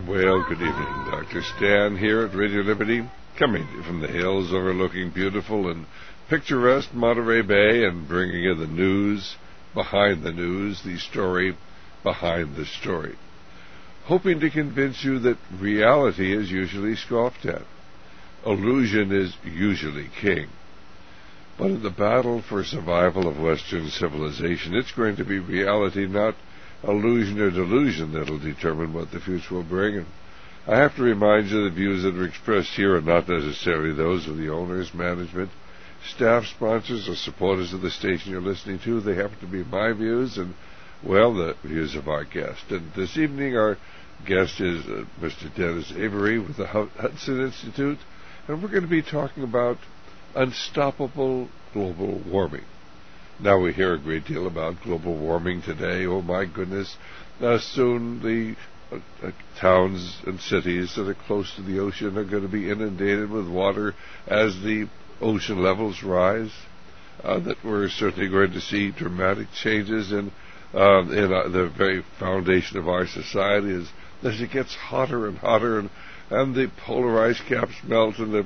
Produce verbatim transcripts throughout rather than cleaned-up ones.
Well, good evening. Doctor Stan here at Radio Liberty, coming from the hills overlooking beautiful and picturesque Monterey Bay and bringing you the news behind the news, the story behind the story. Hoping to convince you that reality is usually scoffed at. Illusion is usually king. But in the battle for survival of Western civilization, it's going to be reality, not illusion or delusion, that'll determine what the future will bring. And I have to remind you the views that are expressed here are not necessarily those of the owners, management, staff, sponsors, or supporters of the station you're listening to. They happen to be my views and, well, the views of our guest. And this evening our guest is uh, Mister Dennis Avery with the Hudson Institute, and we're going to be talking about unstoppable global warming. Now we hear a great deal about global warming today. Oh my goodness, uh, soon the uh, uh, towns and cities that are close to the ocean are going to be inundated with water as the ocean levels rise. Uh, that we're certainly going to see dramatic changes in, uh, in uh, the very foundation of our society as, as it gets hotter and hotter, and, and the polar ice caps melt, and the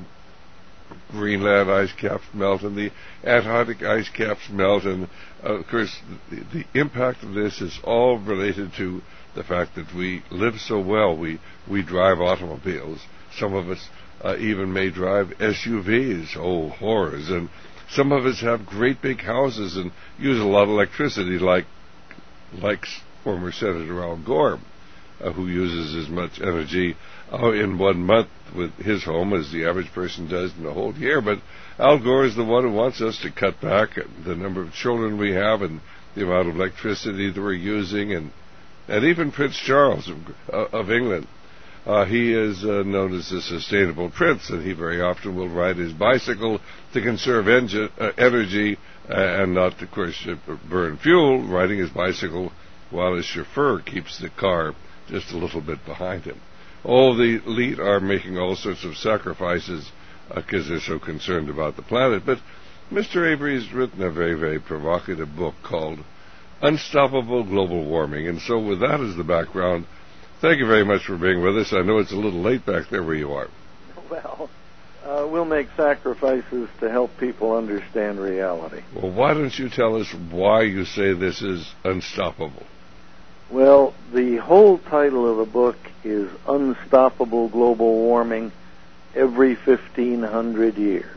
Greenland ice caps melt, and the Antarctic ice caps melt, and uh, of course the, the impact of this is all related to the fact that we live so well. We we drive automobiles. Some of us uh, even may drive S U Vs. Oh, horrors! And some of us have great big houses and use a lot of electricity, like like former Senator Al Gore, uh, who uses as much energy uh, in one month with his home as the average person does in a whole year. But Al Gore is the one who wants us to cut back the number of children we have and the amount of electricity that we're using. And, and even Prince Charles of, uh, of England, uh, he is uh, known as the sustainable prince, and he very often will ride his bicycle to conserve engine, uh, energy uh, and not, of course, burn fuel, riding his bicycle while his chauffeur keeps the car just a little bit behind him. Oh, the elite are making all sorts of sacrifices because uh, they're so concerned about the planet. But Mister Avery's written a very, very provocative book called Unstoppable Global Warming. And so with that as the background, thank you very much for being with us. I know it's a little late back there where you are. Well, uh, we'll make sacrifices to help people understand reality. Well, why don't you tell us why you say this is unstoppable? Well, the whole title of the book is Unstoppable Global Warming Every fifteen hundred Years.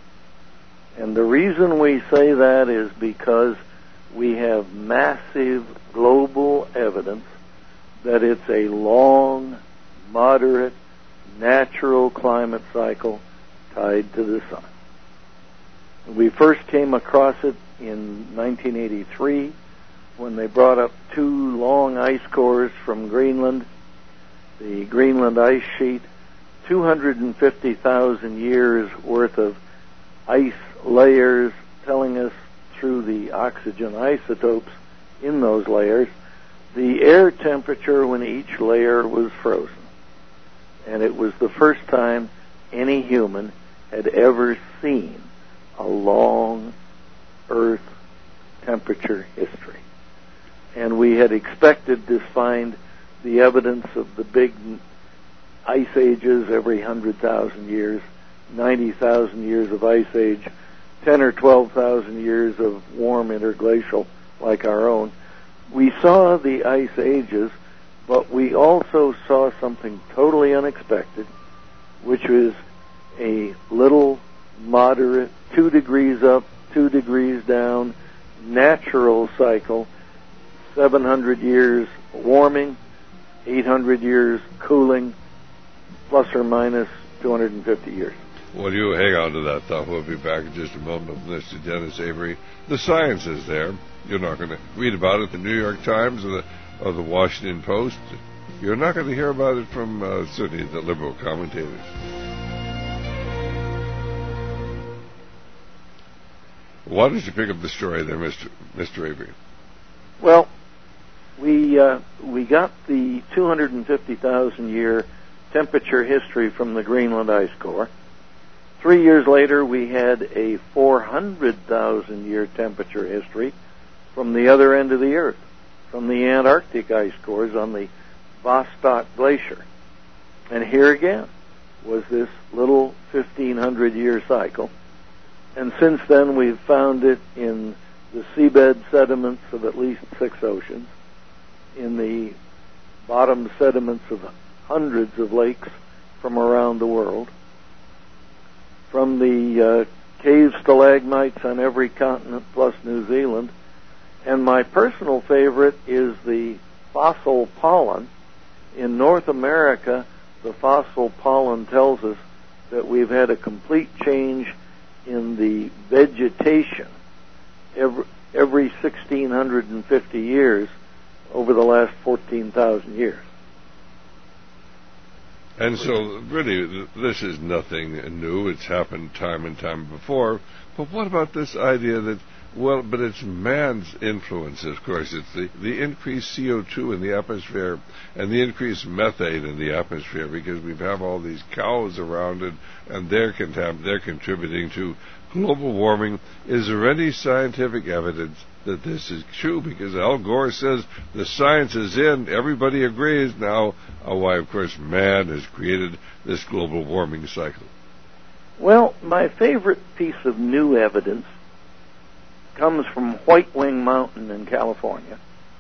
And the reason we say that is because we have massive global evidence that it's a long, moderate, natural climate cycle tied to the sun. We first came across it in nineteen eighty-three when they brought up two long ice cores from Greenland, the Greenland ice sheet, two hundred fifty thousand years worth of ice layers telling us through the oxygen isotopes in those layers the air temperature when each layer was frozen. And it was the first time any human had ever seen a long Earth temperature history. And we had expected to find the evidence of the big ice ages every one hundred thousand years, ninety thousand years of ice age, ten or twelve thousand years of warm interglacial like our own. We saw the ice ages, but we also saw something totally unexpected, which was a little moderate, two degrees up, two degrees down, natural cycle, seven hundred years warming, eight hundred years cooling, plus or minus two hundred fifty years. Well, you hang on to that thought. We'll be back in just a moment with Mister Dennis Avery. The science is there. You're not going to read about it in the New York Times or the, or the Washington Post. You're not going to hear about it from uh, certainly the liberal commentators. Why don't you pick up the story there, Mister Mister Avery? Well, we uh, we got the two hundred fifty thousand year temperature history from the Greenland ice core. Three years later, we had a four hundred thousand year temperature history from the other end of the Earth, from the Antarctic ice cores on the Vostok Glacier. And here again was this little fifteen hundred year cycle. And since then we've found it in the seabed sediments of at least six oceans, in the bottom sediments of hundreds of lakes from around the world, from the uh, cave stalagmites on every continent plus New Zealand. And my personal favorite is the fossil pollen. In North America, the fossil pollen tells us that we've had a complete change in the vegetation every, every one thousand six hundred fifty years over the last fourteen thousand years. And so, really, this is nothing new. It's happened time and time before. But what about this idea that, well, but it's man's influence, of course. It's the, the increased C O two in the atmosphere and the increased methane in the atmosphere, because we have all these cows around it, and they're, contam- they're contributing to global warming. Is there any scientific evidence that this is true? Because Al Gore says the science is in, everybody agrees now. Uh, why, of course, man has created this global warming cycle. Well, my favorite piece of new evidence comes from White Wing Mountain in California.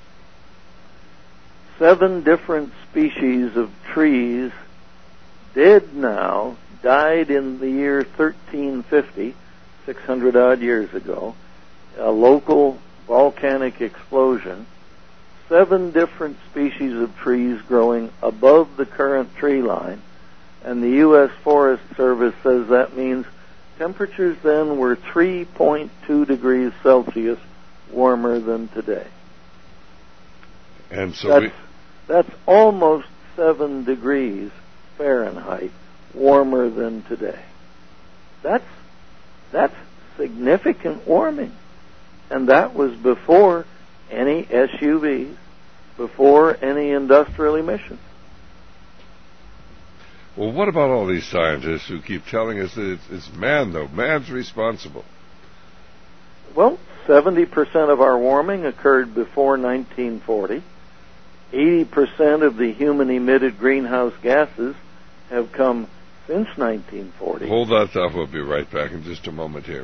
Seven different species of trees, dead now, died in the year thirteen fifty, six hundred odd years ago, a local volcanic explosion. Seven different species of trees growing above the current tree line, and the U S Forest Service says that means temperatures then were three point two degrees Celsius warmer than today. And so that's, we... that's almost seven degrees Fahrenheit warmer than today. That's that's significant warming. And that was before any S U Vs, before any industrial emissions. Well, what about all these scientists who keep telling us that it's, it's man, though? Man's responsible. Well, seventy percent of our warming occurred before nineteen forty. eighty percent of the human-emitted greenhouse gases have come since nineteen forty. Hold that thought. We'll be right back in just a moment here.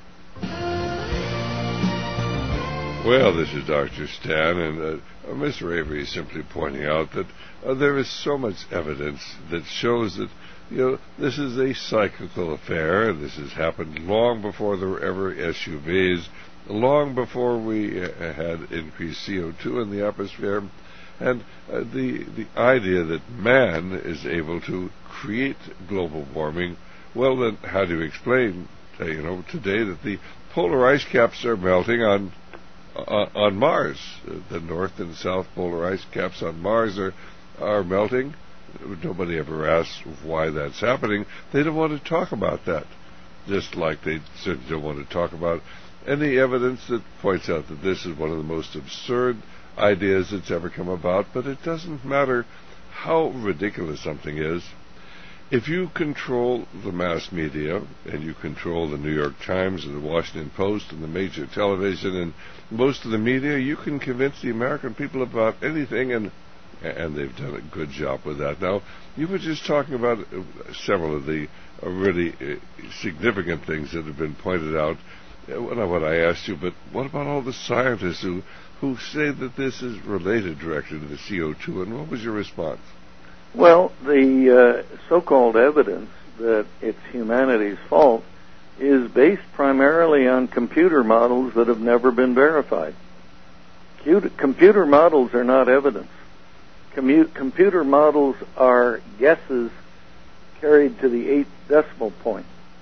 Well, this is Doctor Stan, and uh, Mister Avery is simply pointing out that uh, there is so much evidence that shows that, you know, this is a cyclical affair. This has happened long before there were ever S U Vs, long before we uh, had increased C O two in the atmosphere, and uh, the the idea that man is able to create global warming. Well, then, how do you explain, uh, you know, today that the polar ice caps are melting on Uh, on Mars? Uh, the north and south polar ice caps on Mars are are melting. Nobody ever asks why that's happening. They don't want to talk about that, just like they certainly don't want to talk about any evidence that points out that this is one of the most absurd ideas that's ever come about. But it doesn't matter how ridiculous something is. If you control the mass media, and you control the New York Times and the Washington Post and the major television and most of the media, you can convince the American people about anything, and and they've done a good job with that. Now, you were just talking about several of the uh, really uh, significant things that have been pointed out uh, when, I, when I asked you, but what about all the scientists who, who say that this is related directly to the C O two, and what was your response? Well, the uh, so-called evidence that it's humanity's fault is based primarily on computer models that have never been verified. Computer models are not evidence. Commu- computer models are guesses carried to the eighth decimal point.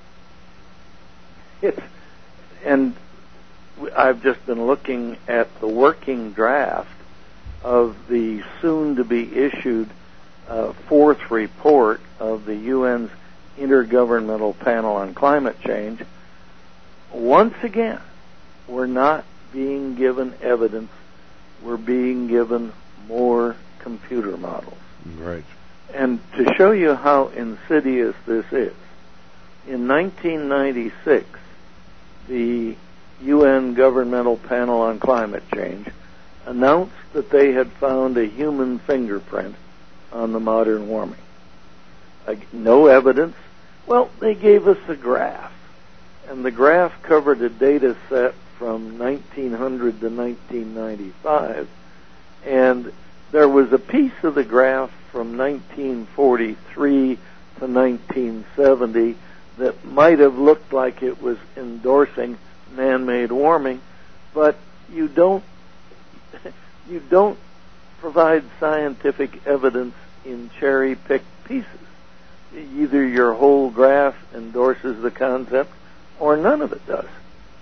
It's, and I've just been looking at the working draft of the soon-to-be-issued Uh, fourth report of the U N's Intergovernmental Panel on Climate Change. Once again, we're not being given evidence. We're being given more computer models. Right. And to show you how insidious this is, in nineteen ninety-six, the U N Governmental Panel on Climate Change announced that they had found a human fingerprint on the modern warming. Uh, no evidence. Well, they gave us a graph, and the graph covered a data set from nineteen hundred to nineteen ninety-five, and there was a piece of the graph from nineteen forty-three to nineteen seventy that might have looked like it was endorsing man-made warming, but you don't you don't provide scientific evidence in cherry-picked pieces. Either your whole graph endorses the concept or none of it does.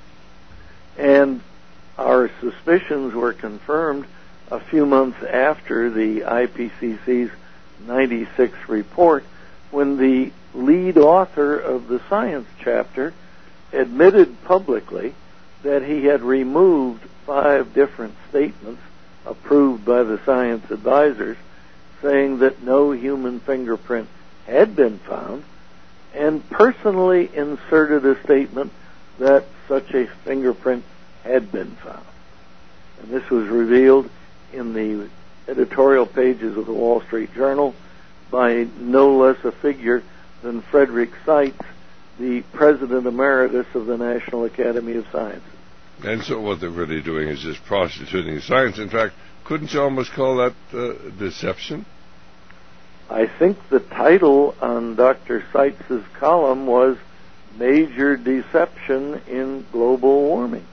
And our suspicions were confirmed a few months after the I P C C's ninety-six report, when the lead author of the science chapter admitted publicly that he had removed five different statements approved by the science advisors, saying that no human fingerprint had been found, and personally inserted a statement that such a fingerprint had been found. And this was revealed in the editorial pages of the Wall Street Journal by no less a figure than Frederick Seitz, the President Emeritus of the National Academy of Sciences. And so what they're really doing is just prostituting science. In fact, couldn't you almost call that uh, deception? I think the title on Doctor Seitz's column was Major Deception in Global Warming.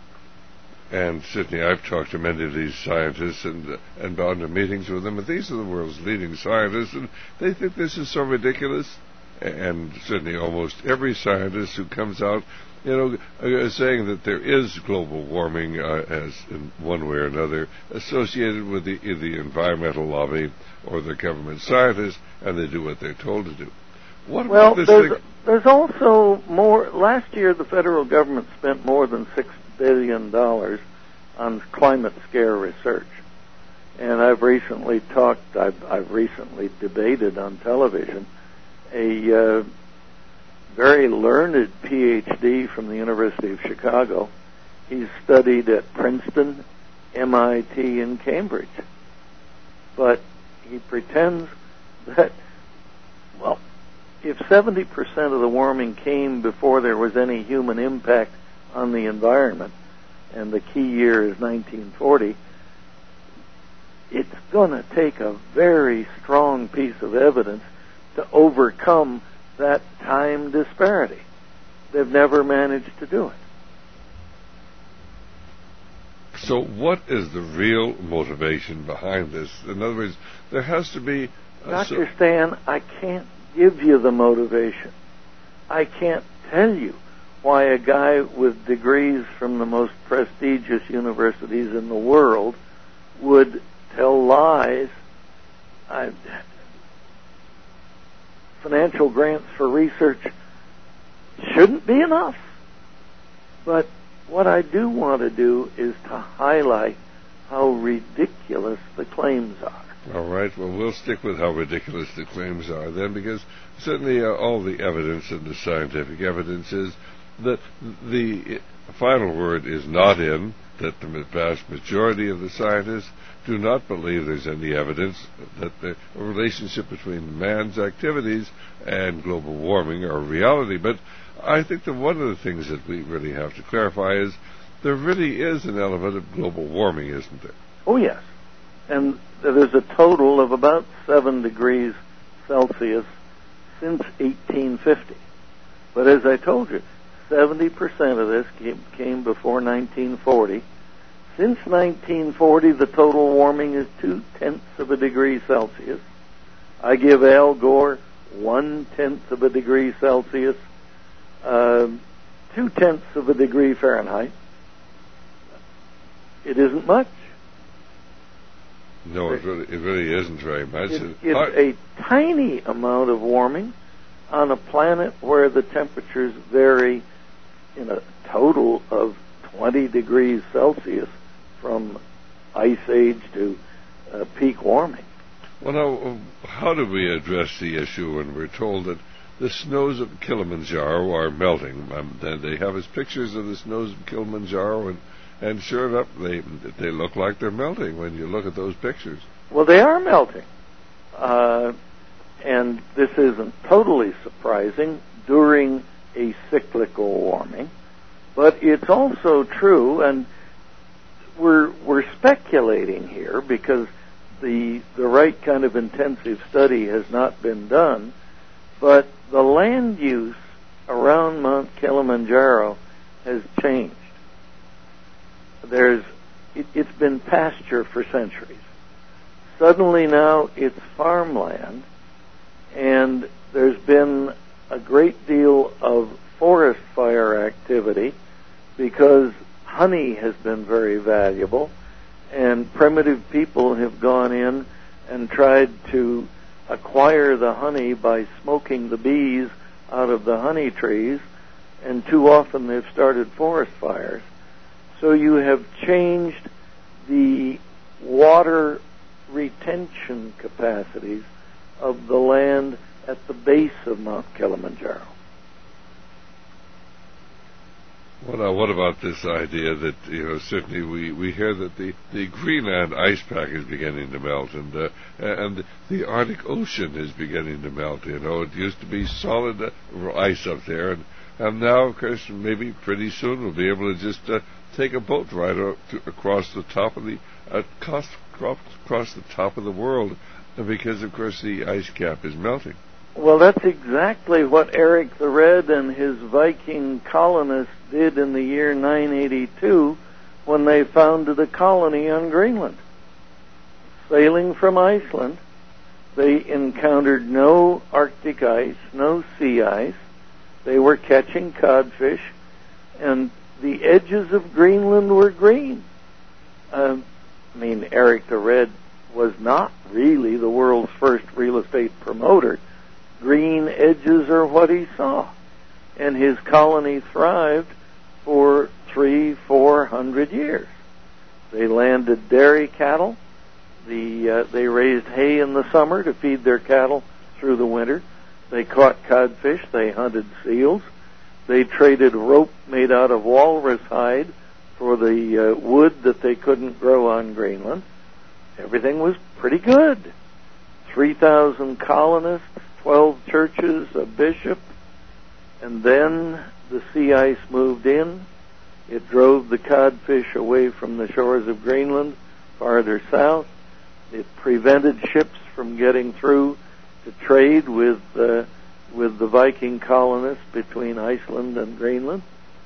And certainly I've talked to many of these scientists and uh, and gone to meetings with them, and these are the world's leading scientists, and they think this is so ridiculous. And certainly almost every scientist who comes out, you know, uh, saying that there is global warming uh, as in one way or another associated with the, the environmental lobby or the government scientists, and they do what they're told to do. What well, about this there's, thing? there's also more. Last year, the federal government spent more than six billion dollars on climate scare research. And I've recently talked, I've, I've recently debated on television a uh, very learned P H D from the University of Chicago. He's studied at Princeton, M I T, and Cambridge. But he pretends that, well, if seventy percent of the warming came before there was any human impact on the environment, and the key year is nineteen forty, it's going to take a very strong piece of evidence to overcome that time disparity. They've never managed to do it. So what is the real motivation behind this? In other words, there has to be... Doctor So- Stan, I can't give you the motivation. I can't tell you why a guy with degrees from the most prestigious universities in the world would tell lies. I, financial grants for research shouldn't be enough. But what I do want to do is to highlight how ridiculous the claims are. All right, well, we'll stick with how ridiculous the claims are then, because certainly uh, all the evidence and the scientific evidence is that the final word is not in, that the vast majority of the scientists do not believe there's any evidence that the relationship between man's activities and global warming are a reality. But I think that one of the things that we really have to clarify is there really is an element of global warming, isn't there? Oh, yes. And there's a total of about seven degrees Celsius since eighteen fifty. But as I told you, seventy percent of this came, came before nineteen forty. Since nineteen forty, the total warming is two-tenths of a degree Celsius. I give Al Gore one-tenth of a degree Celsius, uh, two-tenths of a degree Fahrenheit. It isn't much. No, it really, it really isn't very much. It, it's a tiny amount of warming on a planet where the temperatures vary in a total of twenty degrees Celsius from ice age to uh, peak warming. Well, now, how do we address the issue when we're told that the snows of Kilimanjaro are melting? Um, they have us pictures of the snows of Kilimanjaro, and, and sure enough, they they look like they're melting when you look at those pictures. Well, they are melting. Uh, and this isn't totally surprising during a cyclical warming, but it's also true, and we're we're speculating here because the the right kind of intensive study has not been done, but the land use around Mount Kilimanjaro has changed. There's it, it's been pasture for centuries. Suddenly now it's farmland, and there's been a great deal of forest fire activity because honey has been very valuable, and primitive people have gone in and tried to acquire the honey by smoking the bees out of the honey trees, and too often they've started forest fires. So you have changed the water retention capacities of the land at the base of Mount Kilimanjaro. Well, now, what about this idea that, you know, certainly we, we hear that the, the Greenland ice pack is beginning to melt, and uh, and the Arctic Ocean is beginning to melt. You know, it used to be solid uh, ice up there, and, and now, of course, maybe pretty soon we'll be able to just uh, take a boat ride to, across the top of the uh, across, across the top of the world, because, of course, the ice cap is melting. Well, that's exactly what Eric the Red and his Viking colonists did in the year nine eighty-two when they founded a colony on Greenland. Sailing from Iceland, they encountered no Arctic ice, no sea ice. They were catching codfish, and the edges of Greenland were green. Um, I mean, Eric the Red was not really the world's first real estate promoter. Green edges are what he saw, and his colony thrived for three, four hundred years. They landed dairy cattle. The uh, they raised hay in the summer to feed their cattle through the winter. They caught codfish. They hunted seals. They traded rope made out of walrus hide for the uh, wood that they couldn't grow on Greenland. Everything was pretty good. Three thousand colonists, twelve churches, a bishop, and then the sea ice moved in. It drove the codfish away from the shores of Greenland farther south. It prevented ships from getting through to trade with uh, with the Viking colonists between Iceland and Greenland.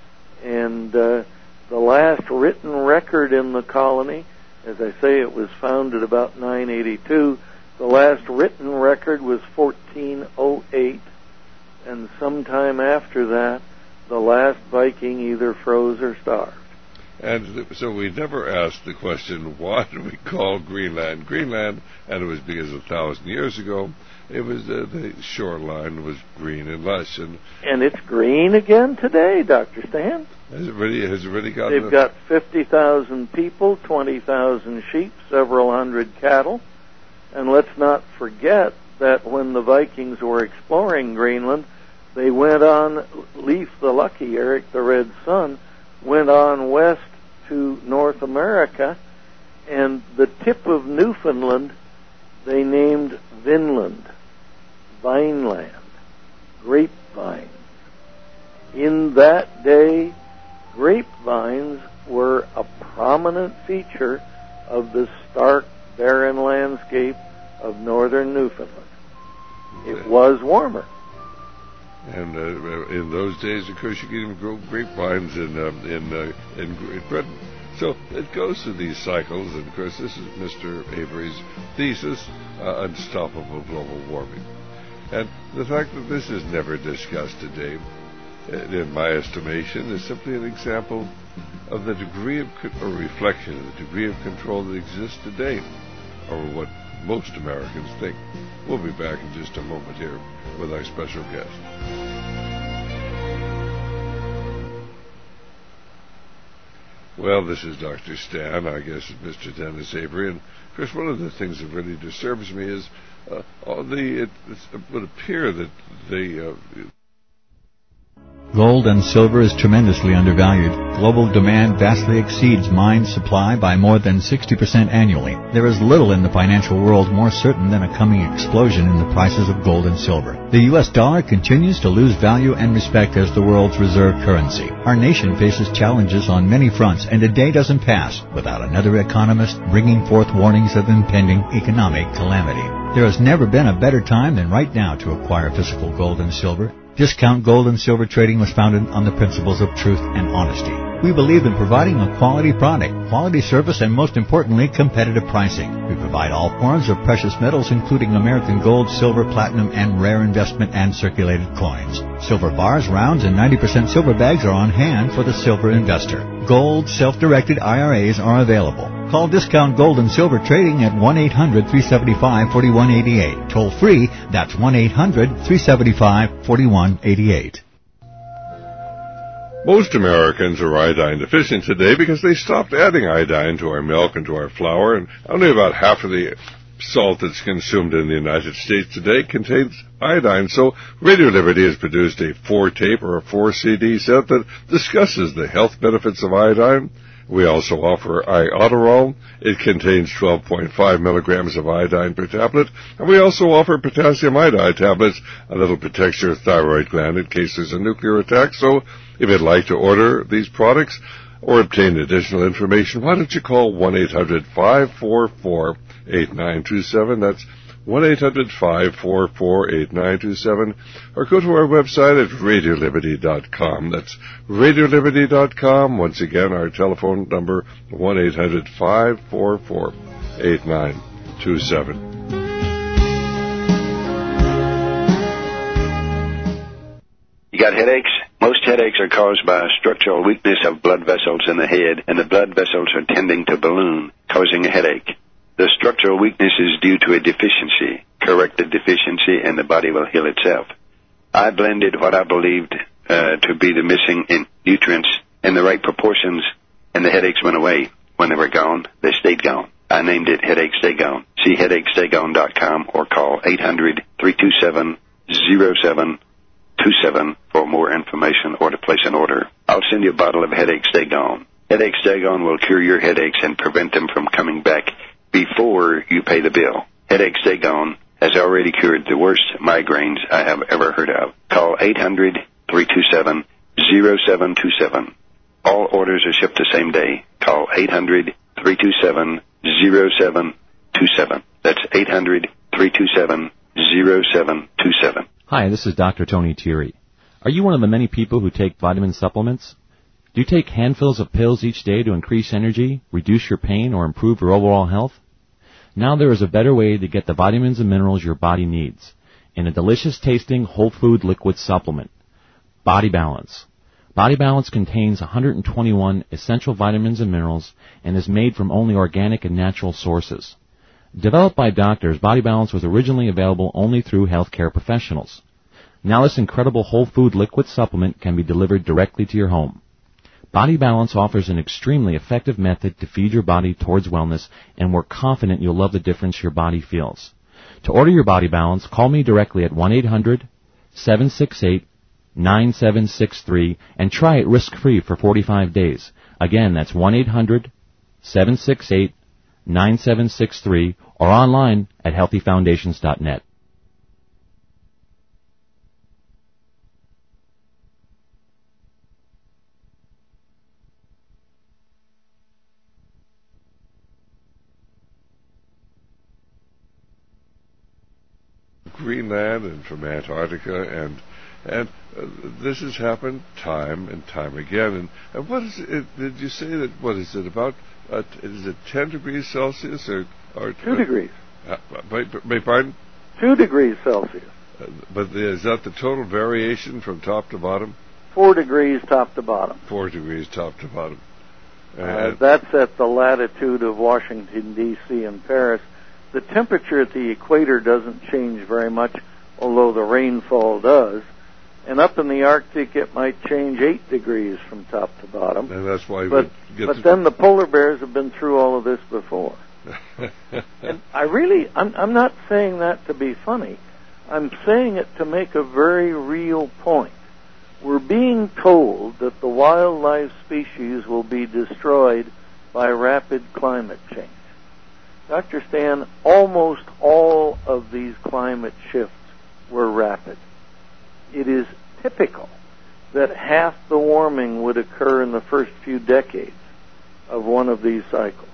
And uh, the last written record in the colony, as I say, it was founded about nine eighty-two. The last written record was fourteen oh eight, and sometime after that, the last Viking either froze or starved. And so we never asked the question, why do we call Greenland Greenland? And it was because a thousand years ago, it was uh, the shoreline was green and lush. And, and it's green again today, Doctor Stan. Has it really, has it really gotten... They've got fifty thousand people, twenty thousand sheep, several hundred cattle. And let's not forget that when the Vikings were exploring Greenland, they went on, Leif the Lucky, Eric the Red's son, went on west to North America, and the tip of Newfoundland they named Vinland, Vineland, grapevines. In that day, grapevines were a prominent feature of the stark, barren landscape of northern Newfoundland. It was warmer. And uh, in those days, of course, you could even grow grapevines in uh, in uh, in Great Britain. So it goes through these cycles, and of course, this is Mister Avery's thesis: uh, unstoppable global warming. And the fact that this is never discussed today, in my estimation, is simply an example of the degree of co- or reflection of the degree of control that exists today over what most Americans think. We'll be back in just a moment here with our special guest. Well, this is Doctor Stan. Our guest is Mister Dennis Avery. And, of course, one of the things that really disturbs me is uh, all the, it, it would appear that the... Uh, Gold and silver is tremendously undervalued. Global demand vastly exceeds mine supply by more than sixty percent annually. There is little in the financial world more certain than a coming explosion in the prices of gold and silver. The U S dollar continues to lose value and respect as the world's reserve currency. Our nation faces challenges on many fronts, and a day doesn't pass without another economist bringing forth warnings of impending economic calamity. There has never been a better time than right now to acquire physical gold and silver. Discount Gold and Silver Trading was founded on the principles of truth and honesty. We believe in providing a quality product, quality service, and most importantly, competitive pricing. We provide all forms of precious metals, including American gold, silver, platinum, and rare investment and circulated coins. Silver bars, rounds, and ninety percent silver bags are on hand for the silver investor. Gold self-directed I R As are available. Call Discount Gold and Silver Trading at one eight hundred, three seven five, four one eight eight. Toll free, that's one eight hundred, three seven five, four one eight eight. Most Americans are iodine deficient today because they stopped adding iodine to our milk and to our flour, and only about half of the salt that's consumed in the United States today contains iodine. So Radio Liberty has produced a four-tape or a four-C D set that discusses the health benefits of iodine. We also offer Iodoral. It contains twelve point five milligrams of iodine per tablet. And we also offer potassium iodide tablets, a little protects your thyroid gland in case there's a nuclear attack. So if you'd like to order these products or obtain additional information, why don't you call one eight hundred, five four four, eight nine two seven. That's one eight hundred, five four four, eight nine two seven, or go to our website at radio liberty dot com. That's radio liberty dot com. Once again, our telephone number, one eight hundred, five four four, eight nine two seven. You got headaches? Most headaches are caused by a structural weakness of blood vessels in the head, and the blood vessels are tending to balloon, causing a headache. The structural weakness is due to a deficiency. Correct the deficiency, and the body will heal itself. I blended what I believed uh, to be the missing in nutrients in the right proportions, and the headaches went away. When they were gone, they stayed gone. I named it Headache Stay Gone. See headache stay gone dot com or call eight hundred, three two seven, zero seven two seven for more information or to place an order. I'll send you a bottle of Headache Stay Gone. Headache Stay Gone will cure your headaches and prevent them from coming back before you pay the bill. Headache Stay Gone has already cured the worst migraines I have ever heard of. Call eight hundred, three two seven, zero seven two seven. All orders are shipped the same day. Call eight hundred, three two seven, zero seven two seven. That's eight hundred, three two seven, zero seven two seven. Hi, this is Doctor Tony Thierry. Are you one of the many people who take vitamin supplements? Do you take handfuls of pills each day to increase energy, reduce your pain, or improve your overall health? Now there is a better way to get the vitamins and minerals your body needs in a delicious-tasting whole food liquid supplement, Body Balance. Body Balance contains one hundred twenty-one essential vitamins and minerals and is made from only organic and natural sources. Developed by doctors, Body Balance was originally available only through healthcare professionals. Now this incredible whole food liquid supplement can be delivered directly to your home. Body Balance offers an extremely effective method to feed your body towards wellness, and we're confident you'll love the difference your body feels. To order your Body Balance, call me directly at one eight hundred, seven six eight, nine seven six three and try it risk-free for forty-five days. Again, that's one eight hundred, seven six eight, nine seven six three or online at healthy foundations dot net. Greenland and from Antarctica, and and uh, this has happened time and time again. And, and what is it? Did you say that? What is it about? Uh, is it ten degrees Celsius or or two uh, degrees? Uh, beg, beg pardon? Two degrees Celsius. Uh, but is that the total variation from top to bottom? Four degrees top to bottom. Four degrees top to bottom. Uh, that's at the latitude of Washington, D C and Paris. The temperature at the equator doesn't change very much, although the rainfall does. And up in the Arctic, it might change eight degrees from top to bottom. And that's why. But, get but the then the polar bears have been through all of this before. And I really, I'm, I'm not saying that to be funny. I'm saying it to make a very real point. We're being told that the wildlife species will be destroyed by rapid climate change. Doctor Stan, almost all of these climate shifts were rapid. It is typical that half the warming would occur in the first few decades of one of these cycles.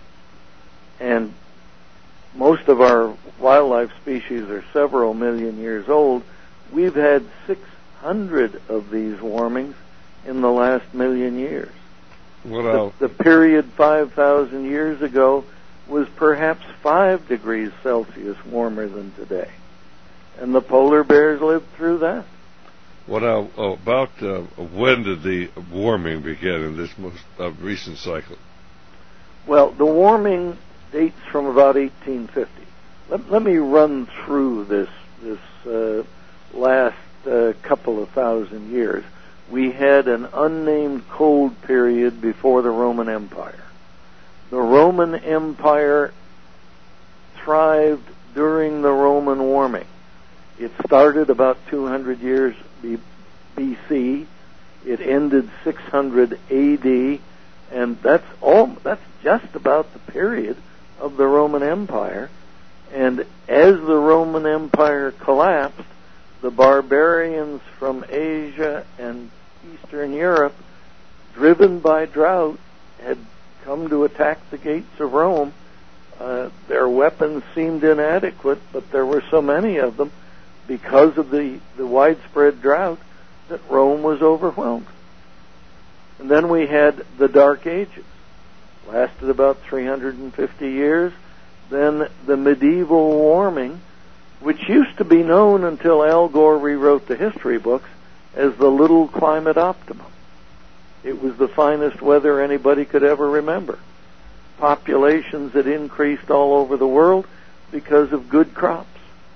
And most of our wildlife species are several million years old. We've had six hundred of these warmings in the last million years. Well, the, the period five thousand years ago was perhaps five degrees Celsius warmer than today. And the polar bears lived through that. What well, uh, about uh, when did the warming begin in this most uh, recent cycle? Well, the warming dates from about eighteen fifty. Let, let me run through this this uh, last uh, couple of thousand years. We had an unnamed cold period before the Roman Empire. The Roman Empire thrived during the Roman warming. It started about two hundred years B C. It ended six hundred A D, and that's all. That's just about the period of the Roman Empire. And as the Roman Empire collapsed, the barbarians from Asia and Eastern Europe, driven by drought, had come to attack the gates of Rome. Uh, their weapons seemed inadequate, but there were so many of them because of the, the widespread drought that Rome was overwhelmed. And then we had the Dark Ages. Lasted about three hundred fifty years. Then the medieval warming, which used to be known until Al Gore rewrote the history books as the little climate optimum. It was the finest weather anybody could ever remember. Populations that increased all over the world because of good crops.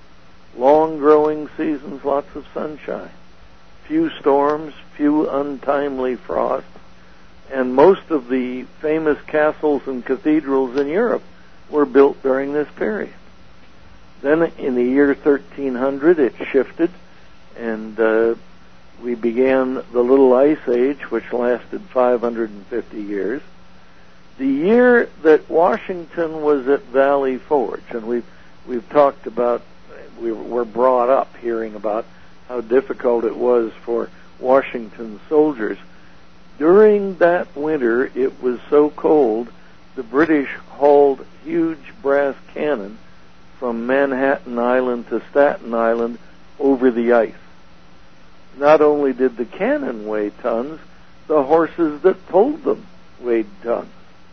Long growing seasons, lots of sunshine. Few storms, few untimely frosts. And most of the famous castles and cathedrals in Europe were built during this period. Then in the year thirteen hundred, it shifted, and uh, we began the Little Ice Age, which lasted five hundred fifty years. The year that Washington was at Valley Forge, and we've, we've talked about, we were brought up hearing about how difficult it was for Washington's soldiers. During that winter, it was so cold, the British hauled huge brass cannon from Manhattan Island to Staten Island over the ice. Not only did the cannon weigh tons, the horses that pulled them weighed tons.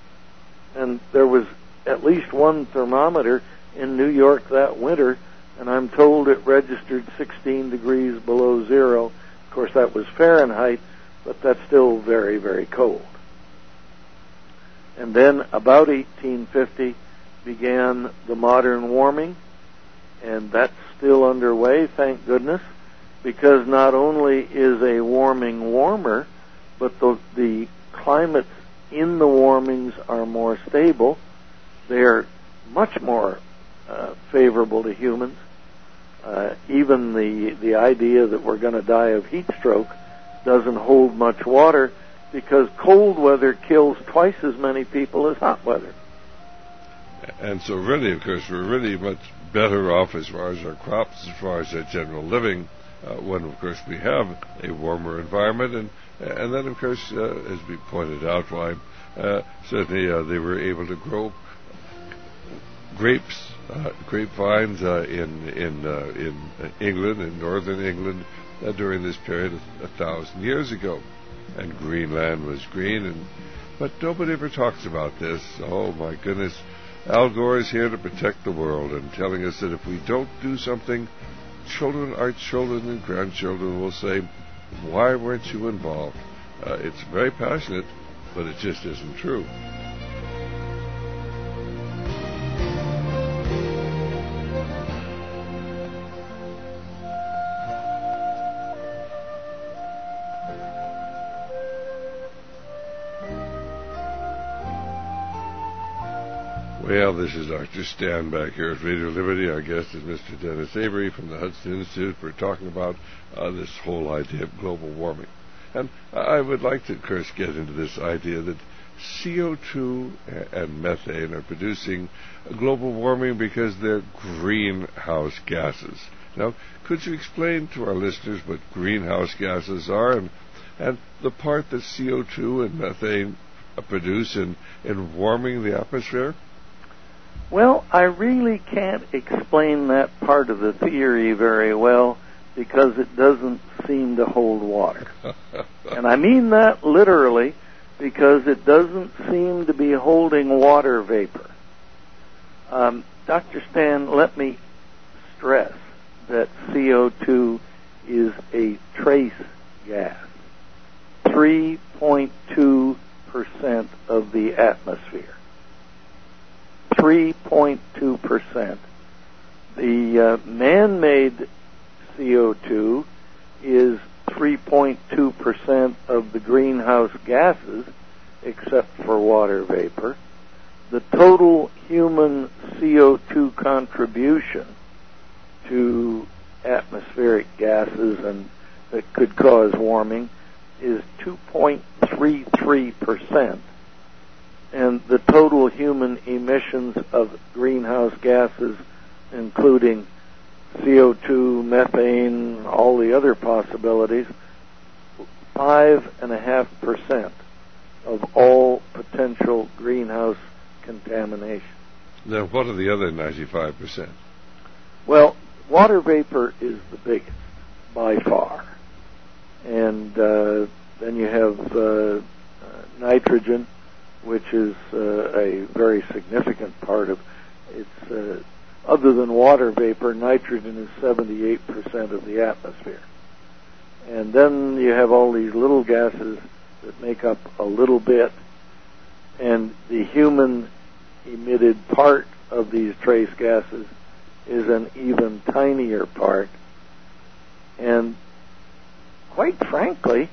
And there was at least one thermometer in New York that winter, and I'm told it registered sixteen degrees below zero. Of course, that was Fahrenheit, but that's still very, very cold. And then about eighteen fifty began the modern warming, and that's still underway, thank goodness, because not only is a warming warmer, but the, the climates in the warmings are more stable. They're much more uh, favorable to humans. Uh, even the, the idea that we're going to die of heat stroke doesn't hold much water, because cold weather kills twice as many people as hot weather. And so really, of course, we're really much better off as far as our crops, as far as our general living, uh, when, of course, we have a warmer environment. And and then, of course, uh, as we pointed out, why uh, certainly uh, they were able to grow grapes, uh, grapevines uh, in in uh, in England, in northern England, uh, during this period a, a thousand years ago. And Greenland was green, and but nobody ever talks about this. Oh, my goodness. Al Gore is here to protect the world and telling us that if we don't do something, children, our children and grandchildren will say, why weren't you involved? Uh, it's very passionate, but it just isn't true. Well, this is Doctor Stan back here at Radio Liberty. Our guest is Mister Dennis Avery from the Hudson Institute. We're talking about uh, this whole idea of global warming. And I would like to, of course, get into this idea that C O two and methane are producing global warming because they're greenhouse gases. Now, could you explain to our listeners what greenhouse gases are and, and the part that C O two and methane produce in, in warming the atmosphere? Well, I really can't explain that part of the theory very well because it doesn't seem to hold water. And I mean that literally because it doesn't seem to be holding water vapor. Um, Doctor Stan, let me stress that C O two is a trace gas, three point two percent of the atmosphere. three point two percent. The uh, man-made C O two is three point two percent of the greenhouse gases, except for water vapor. The total human C O two contribution to atmospheric gases and that could cause warming is two point three three percent. And the total human emissions of greenhouse gases, including C O two, methane, all the other possibilities, five and a half percent of all potential greenhouse contamination. Now, what are the other ninety-five percent? Well, water vapor is the biggest by far. And uh, then you have uh, uh, nitrogen, which is uh, a very significant part of it's. Uh, other than water vapor, nitrogen is seventy-eight percent of the atmosphere. And then you have all these little gases that make up a little bit, and the human emitted part of these trace gases is an even tinier part. And quite frankly,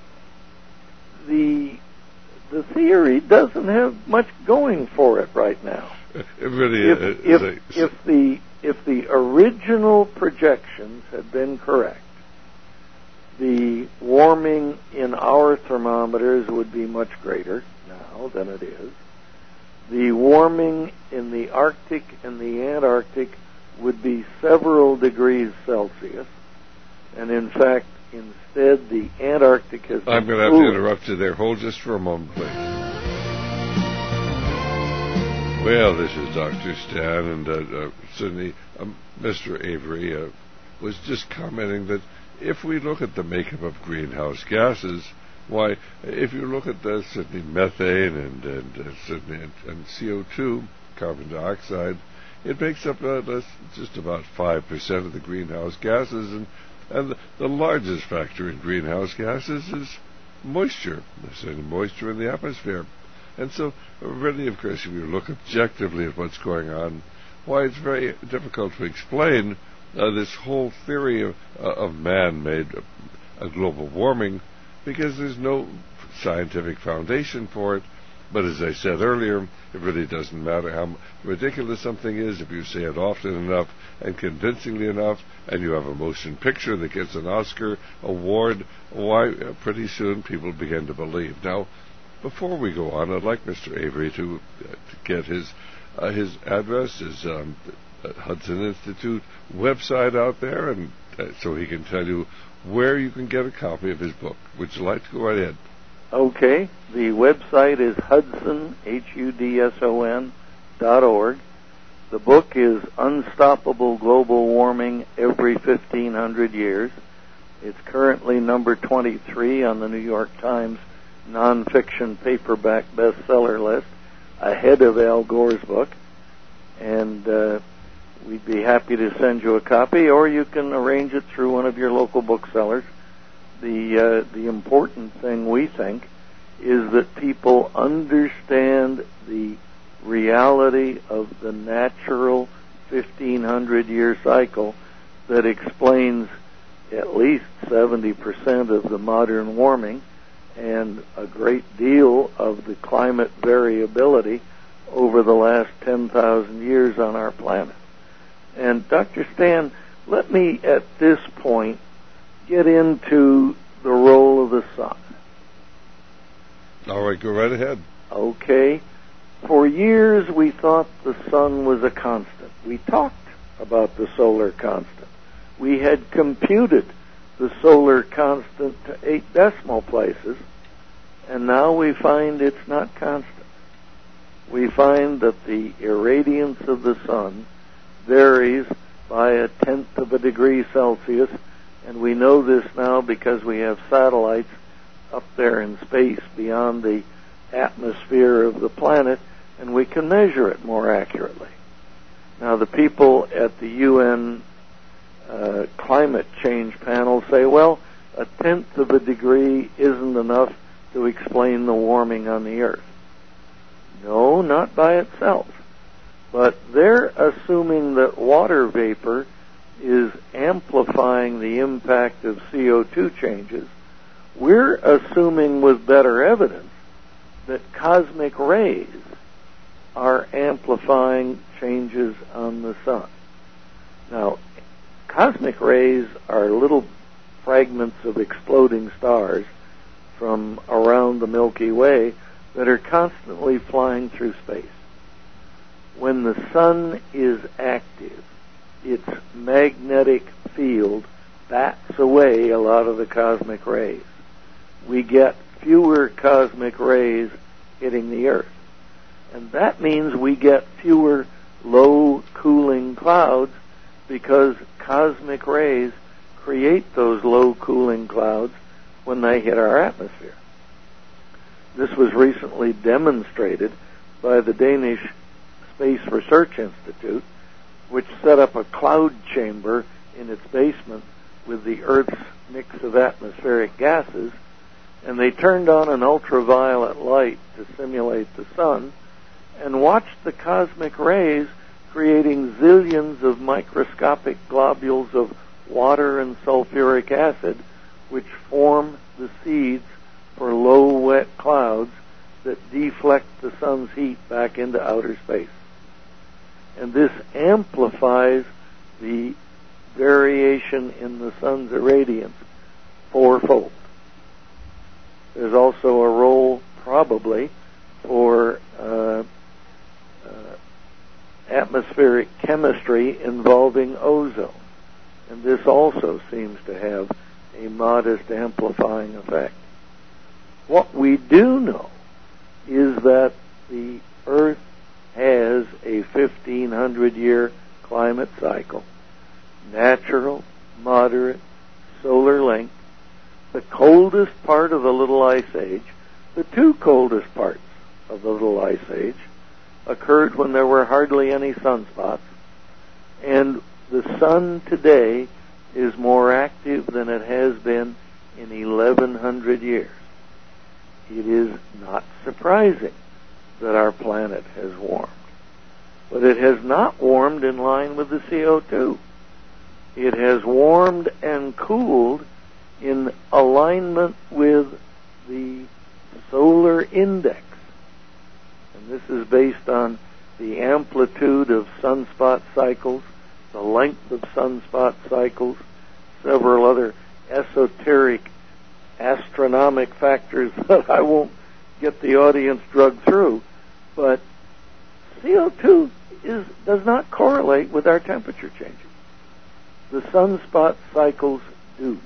the the theory doesn't have much going for it right now. It really if, is. If, a, if the if the original projections had been correct, the warming in our thermometers would be much greater now than it is. The warming in the Arctic and the Antarctic would be several degrees Celsius, and in fact, instead, the Antarctic has been I'm going to have cooling. to interrupt you there. Hold just for a moment, please. Well, this is Doctor Stan, and uh, uh, certainly um, Mister Avery uh, was just commenting that if we look at the makeup of greenhouse gases, why, if you look at the, certainly methane and, and uh, certainly and, and C O two, carbon dioxide, it makes up uh, less, just about five percent of the greenhouse gases, and And the, the largest factor in greenhouse gases is moisture. There's any moisture in the atmosphere. And so, really, of course, if you look objectively at what's going on, why it's very difficult to explain uh, this whole theory of, uh, of man-made uh, global warming, because there's no scientific foundation for it. But as I said earlier, it really doesn't matter how ridiculous something is. If you say it often enough and convincingly enough, and you have a motion picture that gets an Oscar award, why, uh, pretty soon people begin to believe. Now, before we go on, I'd like Mister Avery to, uh, to get his uh, his address, his um, Hudson Institute website out there, and uh, so he can tell you where you can get a copy of his book. Would you like to go right ahead? Okay. The website is Hudson, H U D S O N, dot org. The book is Unstoppable Global Warming Every fifteen hundred Years. It's currently number twenty-three on the New York Times nonfiction paperback bestseller list, ahead of Al Gore's book. And uh, we'd be happy to send you a copy, or you can arrange it through one of your local booksellers. The uh, the important thing, we think, is that people understand the reality of the natural fifteen hundred year cycle that explains at least seventy percent of the modern warming and a great deal of the climate variability over the last ten thousand years on our planet. And Doctor Stan, let me at this point get into the role of the sun. All right, go right ahead. Okay. For years we thought the sun was a constant. We talked about the solar constant. We had computed the solar constant to eight decimal places, and now we find it's not constant. We find that the irradiance of the sun varies by a tenth of a degree Celsius, and we know this now because we have satellites up there in space beyond the atmosphere of the planet, and we can measure it more accurately. Now, the people at the U N uh, climate change panel say, well, a tenth of a degree isn't enough to explain the warming on the Earth. No, not by itself. But they're assuming that water vapor is amplifying the impact of C O two changes. We're assuming with better evidence that cosmic rays are amplifying changes on the sun. Now, cosmic rays are little fragments of exploding stars from around the Milky Way that are constantly flying through space. When the sun is active, its magnetic field bats away a lot of the cosmic rays. We get fewer cosmic rays hitting the Earth. And that means we get fewer low cooling clouds because cosmic rays create those low cooling clouds when they hit our atmosphere. This was recently demonstrated by the Danish Space Research Institute, which set up a cloud chamber in its basement with the Earth's mix of atmospheric gases, and they turned on an ultraviolet light to simulate the sun and watched the cosmic rays creating zillions of microscopic globules of water and sulfuric acid, which form the seeds for low, wet clouds that deflect the sun's heat back into outer space. And this amplifies the variation in the sun's irradiance fourfold. There's also a role, probably, for uh, uh, atmospheric chemistry involving ozone. And this also seems to have a modest amplifying effect. What we do know is that the Earth has a fifteen hundred year climate cycle, natural, moderate, solar linked. The coldest part of the Little Ice Age, the two coldest parts of the Little Ice Age, occurred when there were hardly any sunspots, and the sun today is more active than it has been in eleven hundred years. It is not surprising that our planet has warmed, but it has not warmed in line with the C O two. It has warmed and cooled in alignment with the solar index. And this is based on the amplitude of sunspot cycles, the length of sunspot cycles, several other esoteric astronomic factors that I won't get the audience drugged through. But C O two is, does not correlate with our temperature changing. The sunspot cycles do.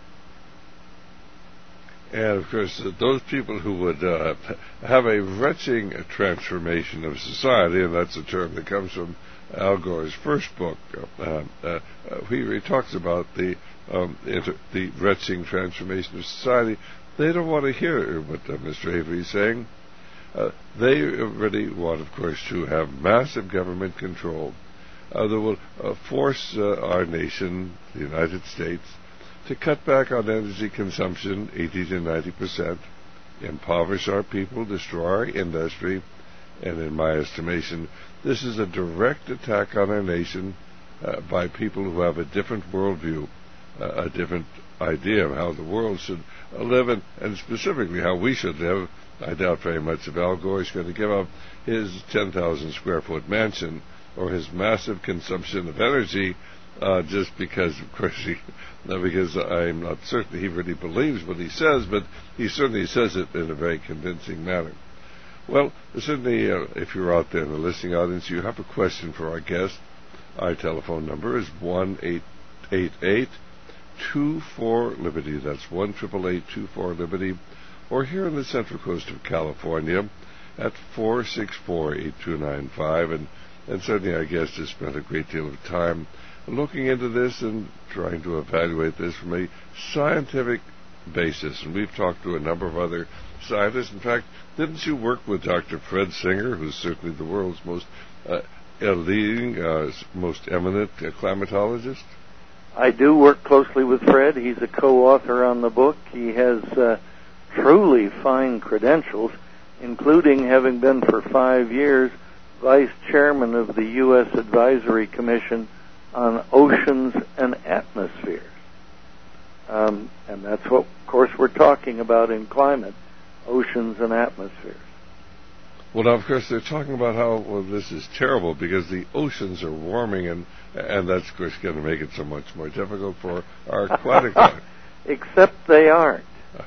And, of course, uh, those people who would uh, have a retching transformation of society, and that's a term that comes from Al Gore's first book, uh, uh, uh, he, he talks about the um, inter- the retching transformation of society. They don't want to hear what uh, Mister Avery is saying. Uh, they really want, of course, to have massive government control uh, that will uh, force uh, our nation, the United States, to cut back on energy consumption eighty to ninety percent, impoverish our people, destroy our industry, and in my estimation, this is a direct attack on our nation uh, by people who have a different worldview, uh, a different idea of how the world should uh, live, and, and specifically how we should live I doubt very much if Al Gore is going to give up his ten thousand square foot mansion or his massive consumption of energy uh, just because, of course, he, no, because I'm not certain he really believes what he says, but he certainly says it in a very convincing manner. Well, certainly, uh, if you're out there in the listening audience, you have a question for our guest, our telephone number is one eight eight eight two four Liberty. That's one eight eight eight two four Liberty. Or here in the Central Coast of California at four six four eight two nine five. And, and certainly our guest has spent a great deal of time looking into this and trying to evaluate this from a scientific basis. And we've talked to a number of other scientists. In fact, didn't you work with Doctor Fred Singer, who's certainly the world's most uh, leading, uh, most eminent uh, climatologist? I do work closely with Fred. He's a co-author on the book. He has uh, truly fine credentials, including having been for five years vice chairman of the U S Advisory Commission on Oceans and Atmospheres. Um, and that's what, of course, we're talking about in climate, oceans and atmospheres. Well, now, of course, they're talking about how, well, this is terrible because the oceans are warming, and and that's, of course, going to make it so much more difficult for our aquatic life. Except they aren't.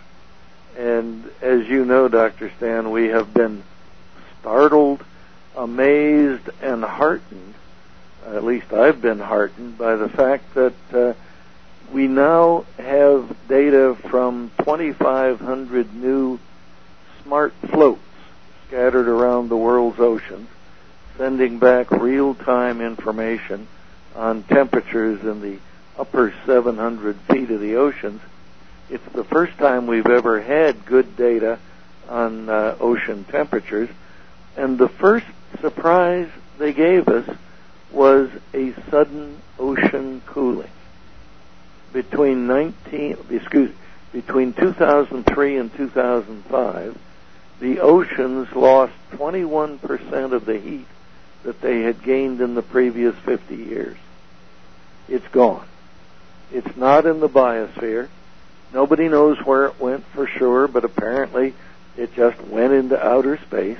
And as you know, Doctor Stan, we have been startled, amazed, and heartened, at least I've been heartened, by the fact that uh, we now have data from twenty-five hundred new smart floats scattered around the world's oceans, sending back real-time information on temperatures in the upper seven hundred feet of the oceans. It's the first time we've ever had good data on uh, ocean temperatures, and the first surprise they gave us was a sudden ocean cooling. Between nineteen, excuse, between two thousand three and two thousand five, the oceans lost twenty-one percent of the heat that they had gained in the previous fifty years. It's gone. It's not in the biosphere. Nobody knows where it went for sure, but apparently it just went into outer space.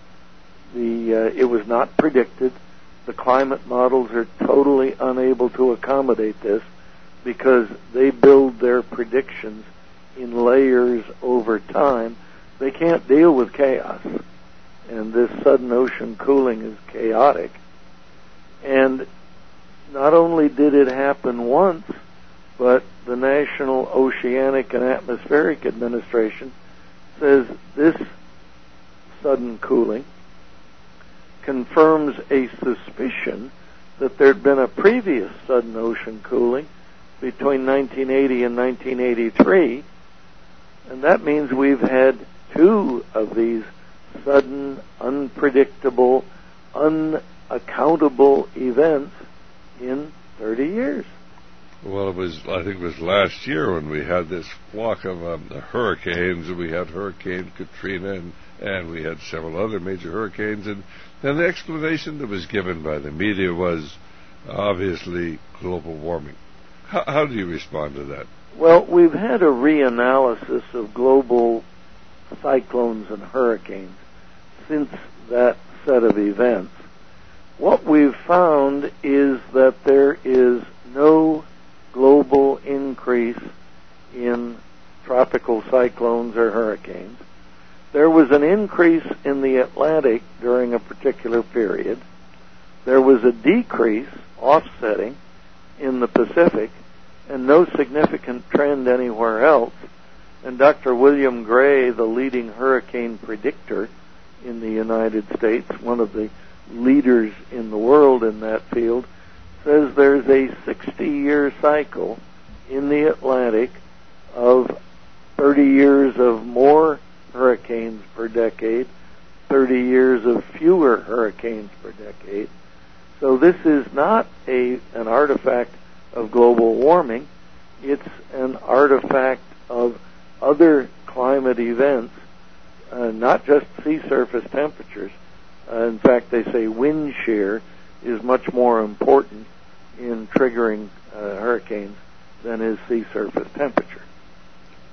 The uh, it was not predicted. The climate models are totally unable to accommodate this because they build their predictions in layers over time. They can't deal with chaos, and this sudden ocean cooling is chaotic. And not only did it happen once, but the National Oceanic and Atmospheric Administration says this sudden cooling confirms a suspicion that there had been a previous sudden ocean cooling between nineteen eighty and nineteen eighty-three, and that means we've had two of these sudden, unpredictable, unaccountable events in thirty years. Well, it was, I think it was last year when we had this flock of um, hurricanes, and we had Hurricane Katrina, and, and we had several other major hurricanes, and, and the explanation that was given by the media was obviously global warming. How, how do you respond to that? Well, we've had a reanalysis of global cyclones and hurricanes since that set of events. What we've found is that there is no global increase in tropical cyclones or hurricanes. There was an increase in the Atlantic during a particular period. There was a decrease, offsetting, in the Pacific, and no significant trend anywhere else. And Doctor William Gray, the leading hurricane predictor in the United States, one of the leaders in the world in that field, says there's a sixty-year cycle in the Atlantic of thirty years of more hurricanes per decade, thirty years of fewer hurricanes per decade. So this is not a an artifact of global warming. It's an artifact of other climate events, uh, not just sea surface temperatures. Uh, in fact, they say wind shear is much more important in triggering uh, hurricanes than is sea surface temperature.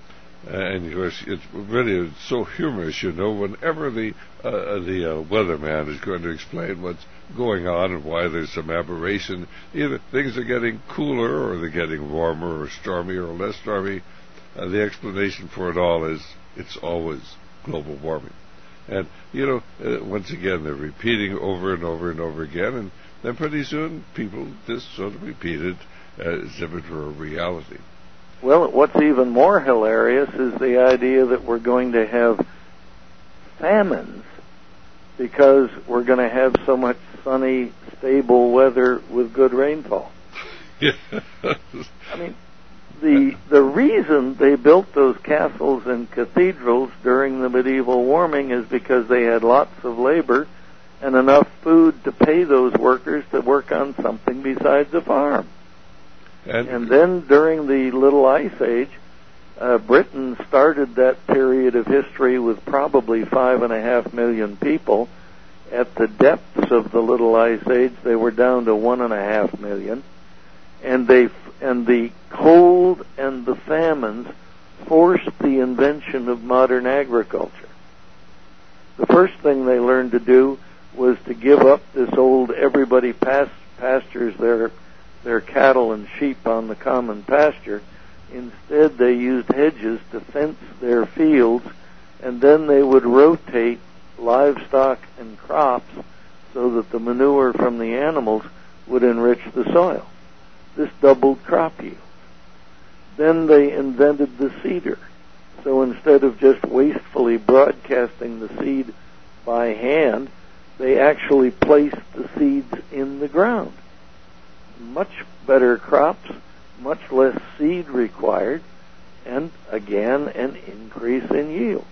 And of course, it's really so humorous, you know, whenever the uh, the uh, weatherman is going to explain what's going on and why there's some aberration, either things are getting cooler or they're getting warmer or stormier or less stormy, uh, the explanation for it all is it's always global warming. And, you know, uh, once again, they're repeating over and over and over again, and then pretty soon people just sort of repeat it as if it were a reality. Well, what's even more hilarious is the idea that we're going to have famines because we're going to have so much sunny, stable weather with good rainfall. Yes. I mean, the the reason they built those castles and cathedrals during the medieval warming is because they had lots of labor and enough food to pay those workers to work on something besides a farm. And, and then during the Little Ice Age, uh, Britain started that period of history with probably five and a half million people. At the depths of the Little Ice Age, they were down to one and a half million. And they and the cold and the famines forced the invention of modern agriculture. The first thing they learned to do was to give up this old everybody past, pastures their their cattle and sheep on the common pasture. Instead, they used hedges to fence their fields, and then they would rotate livestock and crops so that the manure from the animals would enrich the soil. This doubled crop yield. Then they invented the seeder. So instead of just wastefully broadcasting the seed by hand, they actually placed the seeds in the ground. Much better crops, much less seed required, and again an increase in yield.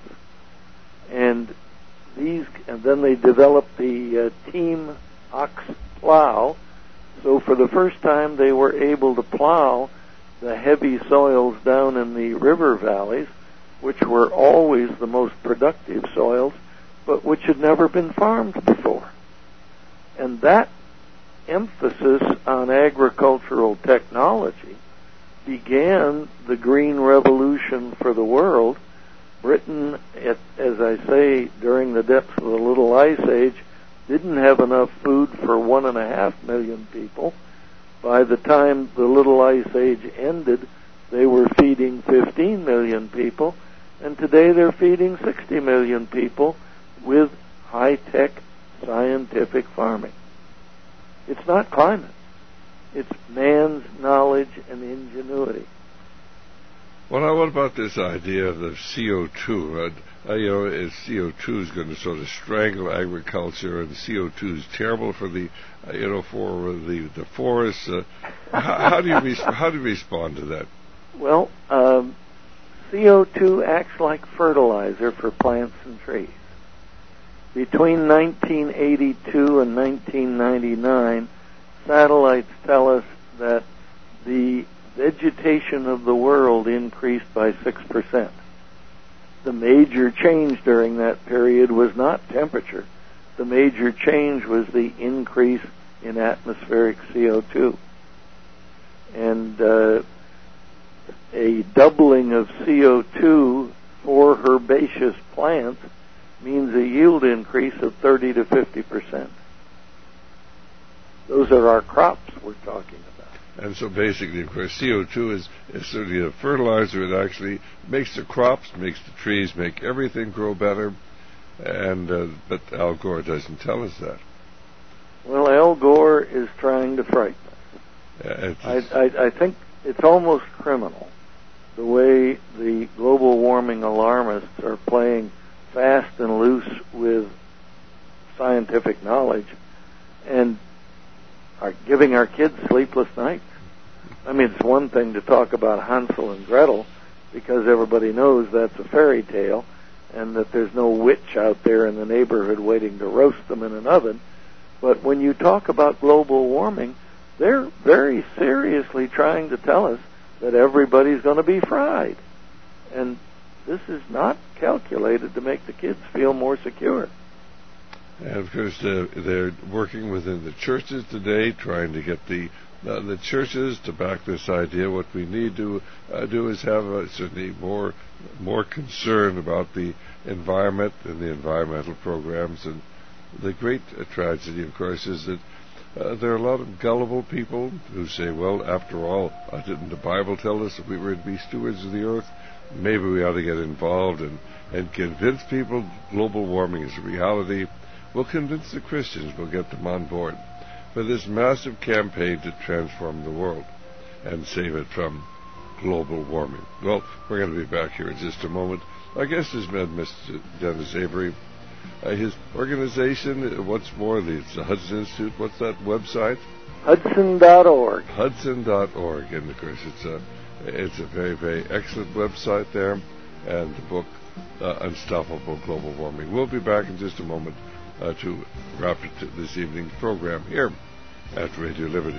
And these, and then they developed the uh, team ox plow. So for the first time, they were able to plow the heavy soils down in the river valleys, which were always the most productive soils, but which had never been farmed before. And that emphasis on agricultural technology began the Green Revolution for the world. Britain, as I say, during the depths of the Little Ice Age, didn't have enough food for one and a half million people. By the time the Little Ice Age ended, they were feeding fifteen million people, and today they're feeding sixty million people with high-tech scientific farming. It's not climate. It's man's knowledge and ingenuity. Well, now, what about this idea of the C O two? Uh, uh, you know, is C O two is going to sort of strangle agriculture, and C O two is terrible for the, uh, you know, for the the forests. Uh, how, how do you res- how do you respond to that? Well, um, C O two acts like fertilizer for plants and trees. Between nineteen eighty-two and nineteen ninety-nine, satellites tell us that the vegetation of the world increased by six percent. The major change during that period was not temperature. The major change was the increase in atmospheric C O two. And uh, a doubling of C O two for herbaceous plants means a yield increase of thirty to fifty percent. Those are our crops we're talking about. And so basically, of course, C O two is, is certainly a fertilizer. It actually makes the crops, makes the trees, make everything grow better. And uh, but Al Gore doesn't tell us that. Well, Al Gore is trying to frighten us. Uh, I, I, I think it's almost criminal the way the global warming alarmists are playing fast and loose with scientific knowledge and are giving our kids sleepless nights. I mean, it's one thing to talk about Hansel and Gretel because everybody knows that's a fairy tale and that there's no witch out there in the neighborhood waiting to roast them in an oven. But when you talk about global warming, they're very seriously trying to tell us that everybody's going to be fried. And this is not calculated to make the kids feel more secure. And of course, uh, they're working within the churches today, trying to get the uh, the churches to back this idea. What we need to uh, do is have uh, certainly more more concern about the environment and the environmental programs. And the great uh, tragedy, of course, is that uh, there are a lot of gullible people who say, well, after all, uh, didn't the Bible tell us that we were to be stewards of the earth? Maybe we ought to get involved and, and convince people global warming is a reality. We'll convince the Christians, we'll get them on board for this massive campaign to transform the world and save it from global warming. Well, we're going to be back here in just a moment. Our guest is Mister Dennis Avery. Uh, his organization, what's more, it's the Hudson Institute. What's that website? Hudson dot org. Hudson dot org. And, of course, it's a, it's a very, very excellent website there. And the book, uh, Unstoppable Global Warming. We'll be back in just a moment uh, to wrap it this evening's program here at Radio Liberty.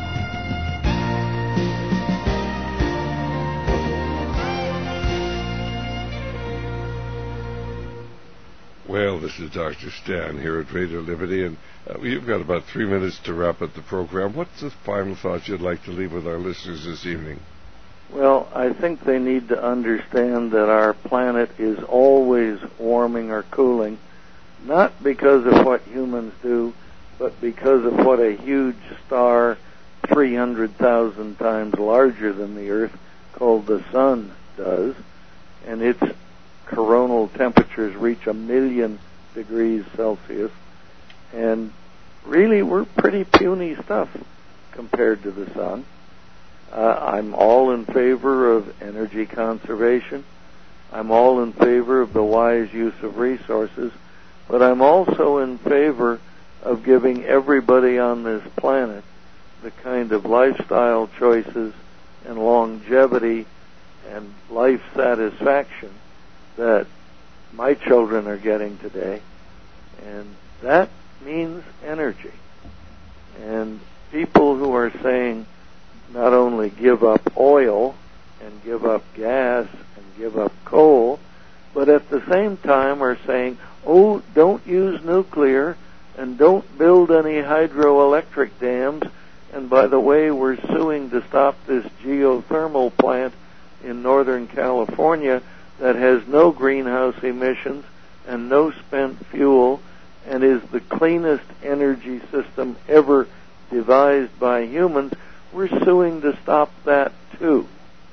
Well, this is Doctor Stan here at Radio Liberty, and uh, you've got about three minutes to wrap up the program. What's the final thought you'd like to leave with our listeners this evening? Well, I think they need to understand that our planet is always warming or cooling, not because of what humans do, but because of what a huge star three hundred thousand times larger than the Earth, called the Sun, does. And its coronal temperatures reach a million degrees Celsius. And really, we're pretty puny stuff compared to the Sun. Uh, I'm all in favor of energy conservation. I'm all in favor of the wise use of resources. But I'm also in favor of giving everybody on this planet the kind of lifestyle choices and longevity and life satisfaction that my children are getting today. And that means energy. And people who are saying not only give up oil and give up gas and give up coal, but at the same time are saying, oh, don't use nuclear and don't build any hydroelectric dams. And by the way, we're suing to stop this geothermal plant in Northern California that has no greenhouse emissions and no spent fuel and is the cleanest energy system ever devised by humans. We're suing to stop that too.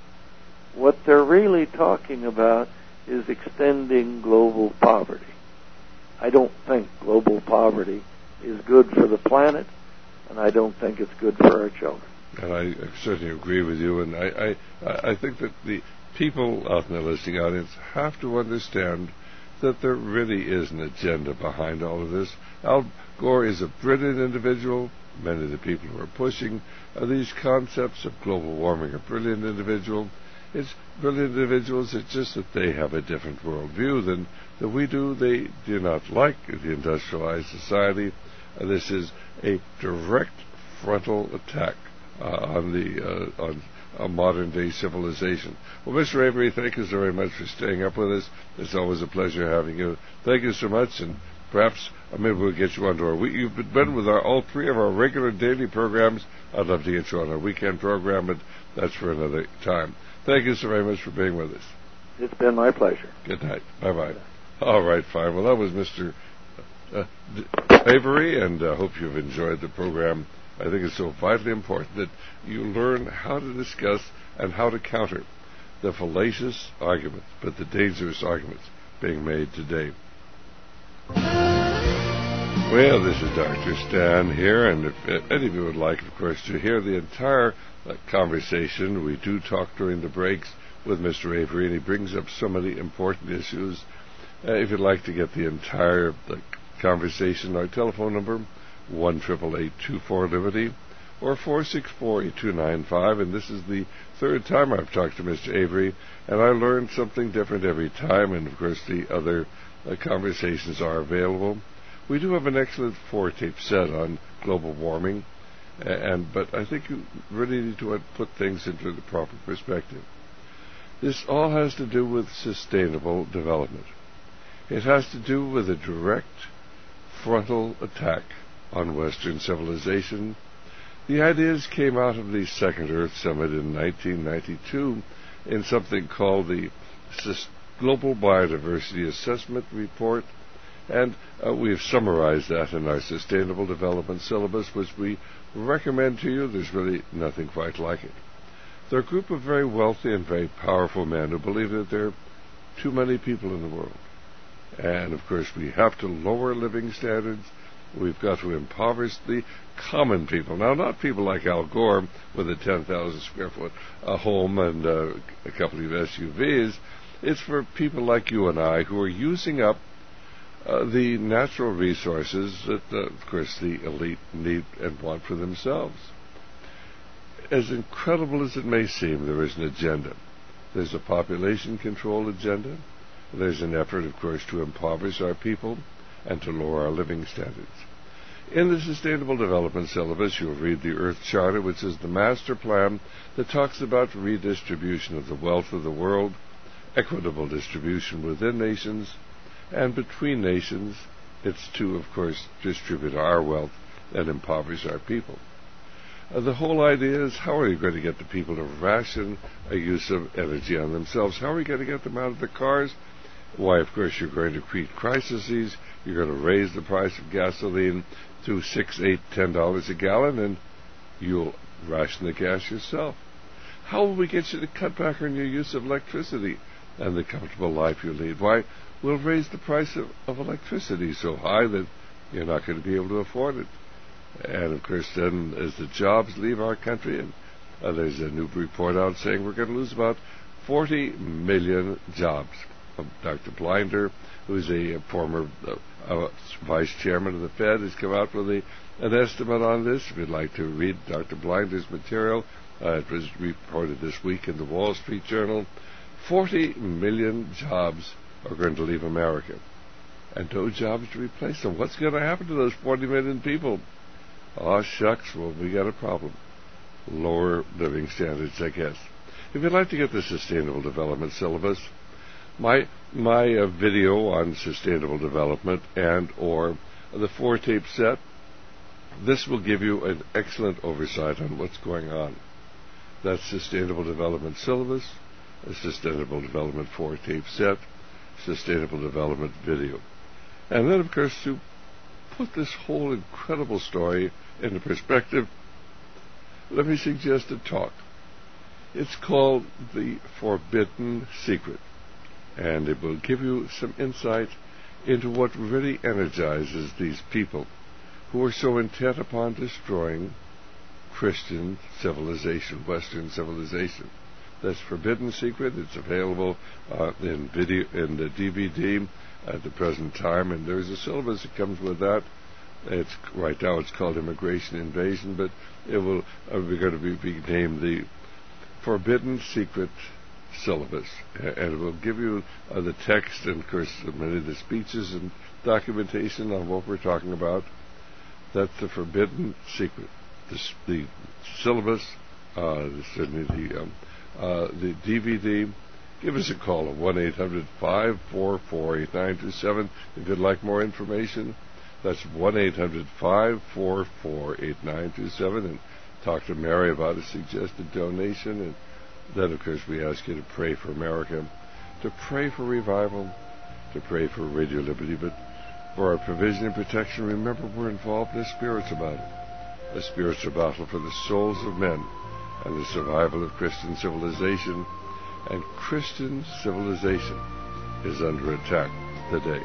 What they're really talking about is extending global poverty. I don't think global poverty is good for the planet, and I don't think it's good for our children. And I certainly agree with you, and I, I, I think that the people out in the listening audience have to understand that there really is an agenda behind all of this. Al Gore is a brilliant individual. Many of the people who are pushing uh, these concepts of global warming are brilliant individuals. It's brilliant individuals. It's just that they have a different worldview than that we do. They do not like the industrialized society. Uh, this is a direct frontal attack uh, on the uh, on a modern-day civilization. Well, Mister Avery, thank you so very much for staying up with us. It's always a pleasure having you. Thank you so much, and perhaps uh, maybe we'll get you onto our week. You've been with our, all three of our regular daily programs. I'd love to get you on our weekend program, but that's for another time. Thank you so very much for being with us. It's been my pleasure. Good night. Bye-bye. All right, fine. Well, that was Mister Uh, Avery, and I uh, hope you've enjoyed the program. I think it's so vitally important that you learn how to discuss and how to counter the fallacious arguments, but the dangerous arguments being made today. Well, this is Doctor Stan here, and if any of you would like, of course, to hear the entire uh, conversation, we do talk during the breaks with Mister Avery, and he brings up so many important issues. Uh, if you'd like to get the entire the conversation, our telephone number, one eight eight eight, two four, Liberty, or four six four, eight two nine five, and this is the third time I've talked to Mister Avery, and I learned something different every time, and of course the other uh, conversations are available. We do have an excellent four-tape set on global warming, and but I think you really need to put things into the proper perspective. This all has to do with sustainable development. It has to do with a direct frontal attack on Western civilization. The ideas came out of the Second Earth Summit in nineteen ninety-two in something called the Global Biodiversity Assessment Report, and uh, we've summarized that in our Sustainable Development Syllabus, which we recommend to you. There's really nothing quite like it. They're a group of very wealthy and very powerful men who believe that there are too many people in the world. And, of course, we have to lower living standards. We've got to impoverish the common people. Now, not people like Al Gore with a ten thousand square foot a home and uh, a couple of S U Vs. It's for people like you and I who are using up uh, the natural resources that, uh, of course, the elite need and want for themselves. As incredible as it may seem, there is an agenda. There's a population control agenda. There's an effort, of course, to impoverish our people and to lower our living standards. In the Sustainable Development Syllabus, you'll read the Earth Charter, which is the master plan that talks about redistribution of the wealth of the world, equitable distribution within nations, and between nations. It's to, of course, distribute our wealth and impoverish our people. Uh, the whole idea is, how are you going to get the people to ration a use of energy on themselves? How are you going to get them out of the cars? Why, of course, you're going to create crises. You're going to raise the price of gasoline to six, eight, ten dollars a gallon, and you'll ration the gas yourself. How will we get you to cut back on your use of electricity and the comfortable life you lead? Why, we'll raise the price of, of electricity so high that you're not going to be able to afford it. And, of course, then as the jobs leave our country, and uh, there's a new report out saying we're going to lose about forty million jobs. Uh, Doctor Blinder, who's a, a former uh, uh, vice chairman of the Fed, has come out with a, an estimate on this. If you'd like to read Doctor Blinder's material, uh, it was reported this week in the Wall Street Journal. forty million jobs are going to leave America, and no jobs to replace them. What's going to happen to those forty million people? Oh, shucks, well, we got a problem. Lower living standards, I guess. If you'd like to get the Sustainable Development Syllabus, my my uh, video on sustainable development and or the four-tape set, this will give you an excellent oversight on what's going on. That's Sustainable Development Syllabus, a Sustainable Development four-tape set, Sustainable Development video. And then, of course, to put this whole incredible story into perspective, let me suggest a talk. It's called The Forbidden Secret, and it will give you some insight into what really energizes these people who are so intent upon destroying Christian civilization, Western civilization. That's Forbidden Secret. It's available uh, in video, in the D V D at the present time, and there's a syllabus that comes with that. It's right now it's called Immigration Invasion, but it will uh, be going to be, be named the Forbidden Secret Syllabus, and it will give you uh, the text and, of course, many of the speeches and documentation on what we're talking about. That's the Forbidden Secret. The, the syllabus, uh, certainly the um, uh, the D V D. Give us a call at one eight hundred five four four eight nine two seven if you'd like more information. That's one eight hundred five four four eight nine two seven, and talk to Mary about a suggested donation. And then, of course, we ask you to pray for America, to pray for revival, to pray for Radio Liberty, but for our provision and protection. Remember, we're involved in a spiritual battle, a spiritual battle for the souls of men and the survival of Christian civilization. And Christian civilization is under attack today.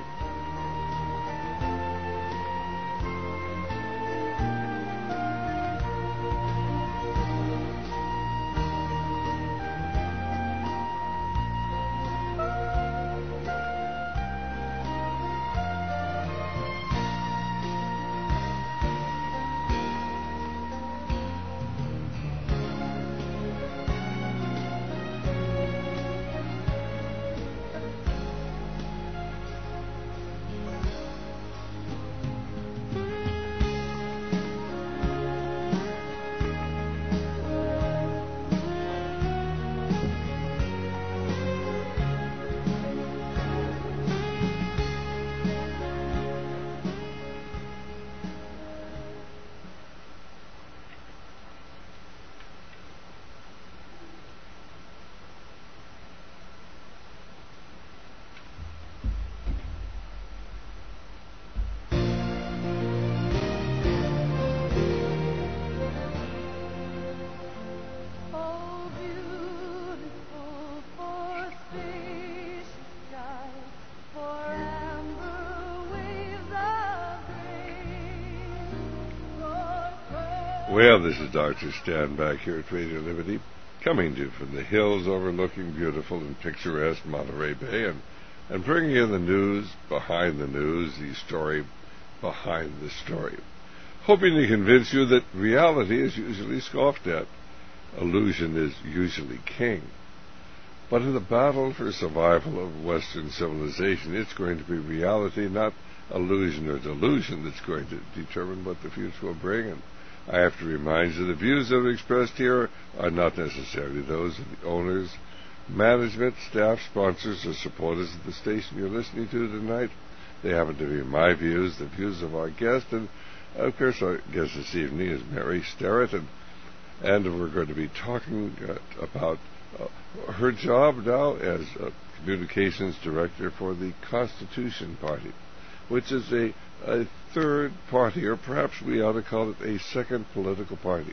Well, this is Doctor Stan back here at Radio Liberty, coming to you from the hills overlooking beautiful and picturesque Monterey Bay, and, and bringing in the news behind the news, the story behind the story. Hoping to convince you that reality is usually scoffed at. Illusion is usually king. But in the battle for survival of Western civilization, it's going to be reality, not illusion or delusion, that's going to determine what the future will bring. And I have to remind you, the views that are expressed here are not necessarily those of the owners, management, staff, sponsors, or supporters of the station you're listening to tonight. They happen to be my views, the views of our guest, and of course our guest this evening is Mary Starrett, and, and we're going to be talking uh, about uh, her job now as a communications director for the Constitution Party, which is a, a third party, or perhaps we ought to call it a second political party.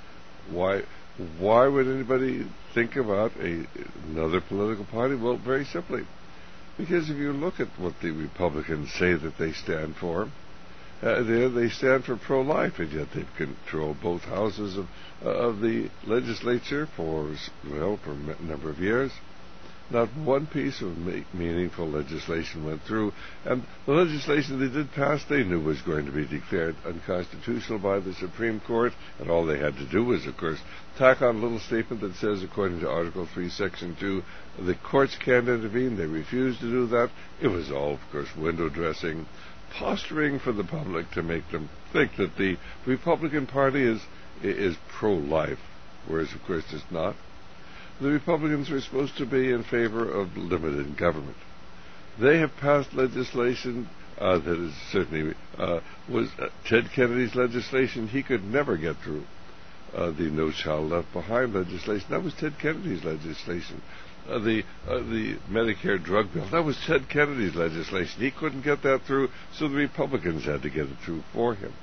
Why why would anybody think about a, another political party? Well, very simply, because if you look at what the Republicans say that they stand for, uh, they, they stand for pro-life, and yet they've controlled both houses of, uh, of the legislature for, well, for a number of years. Not one piece of ma- meaningful legislation went through, and the legislation they did pass they knew was going to be declared unconstitutional by the Supreme Court, and all they had to do was, of course, tack on a little statement that says, according to Article three, Section two, the courts can't intervene. They refused to do that. It was all, of course, window dressing, posturing for the public to make them think that the Republican Party is, is pro-life, whereas, of course, it's not. The Republicans were supposed to be in favor of limited government. They have passed legislation uh, that is certainly uh, was uh, Ted Kennedy's legislation. He could never get through uh, the No Child Left Behind legislation. That was Ted Kennedy's legislation. Uh, the uh, the Medicare drug bill, that was Ted Kennedy's legislation. He couldn't get that through, so the Republicans had to get it through for him.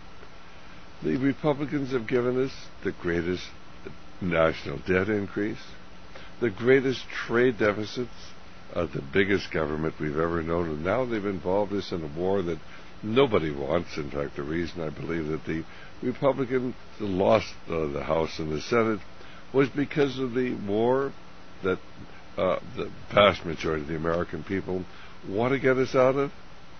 The Republicans have given us the greatest national debt increase, the greatest trade deficits, uh, the biggest government we've ever known, and now they've involved us in a war that nobody wants. In fact, the reason I believe that the Republicans lost uh, the House and the Senate was because of the war that uh, the vast majority of the American people want to get us out of.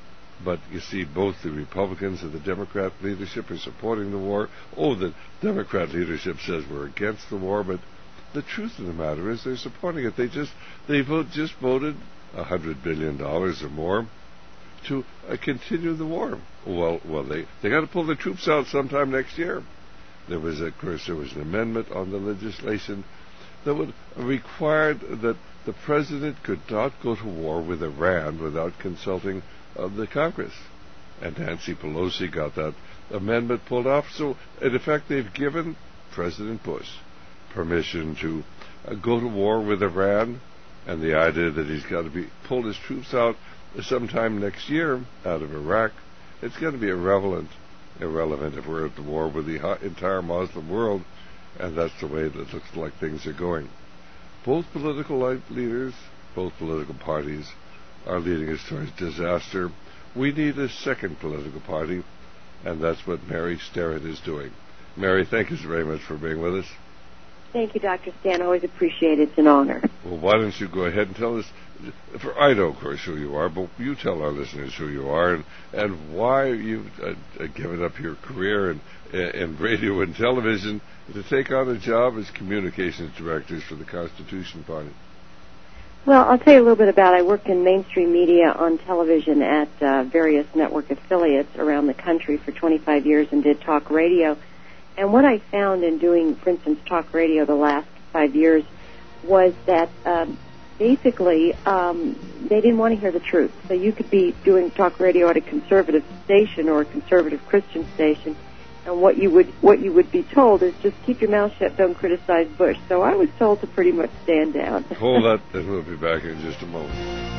But you see, both the Republicans and the Democrat leadership are supporting the war. Oh, the Democrat leadership says we're against the war, but the truth of the matter is they're supporting it. They just they vote just voted a hundred billion dollars or more to uh, continue the war. Well, well, they they got to pull the troops out sometime next year. There was, of course, there was an amendment on the legislation that would require that the president could not go to war with Iran without consulting uh, the Congress, and Nancy Pelosi got that amendment pulled off. So, in effect, they've given President Bush permission to uh, go to war with Iran, and the idea that he's got to be pull his troops out sometime next year out of Iraq, it's going to be irrelevant, irrelevant if we're at the war with the entire Muslim world, and that's the way that it looks like things are going. Both political leaders, both political parties, are leading us towards disaster. We need a second political party, and that's what Mary Starrett is doing. Mary, thank you very much for being with us. Thank you, Doctor Stan. Always appreciate it. It's an honor. Well, why don't you go ahead and tell us, for I know, of course, who you are, but you tell our listeners who you are and, and why you've uh, given up your career in, in radio and television to take on a job as communications directors for the Constitution Party. Well, I'll tell you a little bit about it. I worked in mainstream media on television at uh, various network affiliates around the country for twenty-five years and did talk radio. And what I found in doing, for instance, talk radio the last five years was that um, basically um, they didn't want to hear the truth. So you could be doing talk radio at a conservative station or a conservative Christian station, and what you would what you would be told is just keep your mouth shut, don't criticize Bush. So I was told to pretty much stand down. Hold that, and we'll be back in just a moment.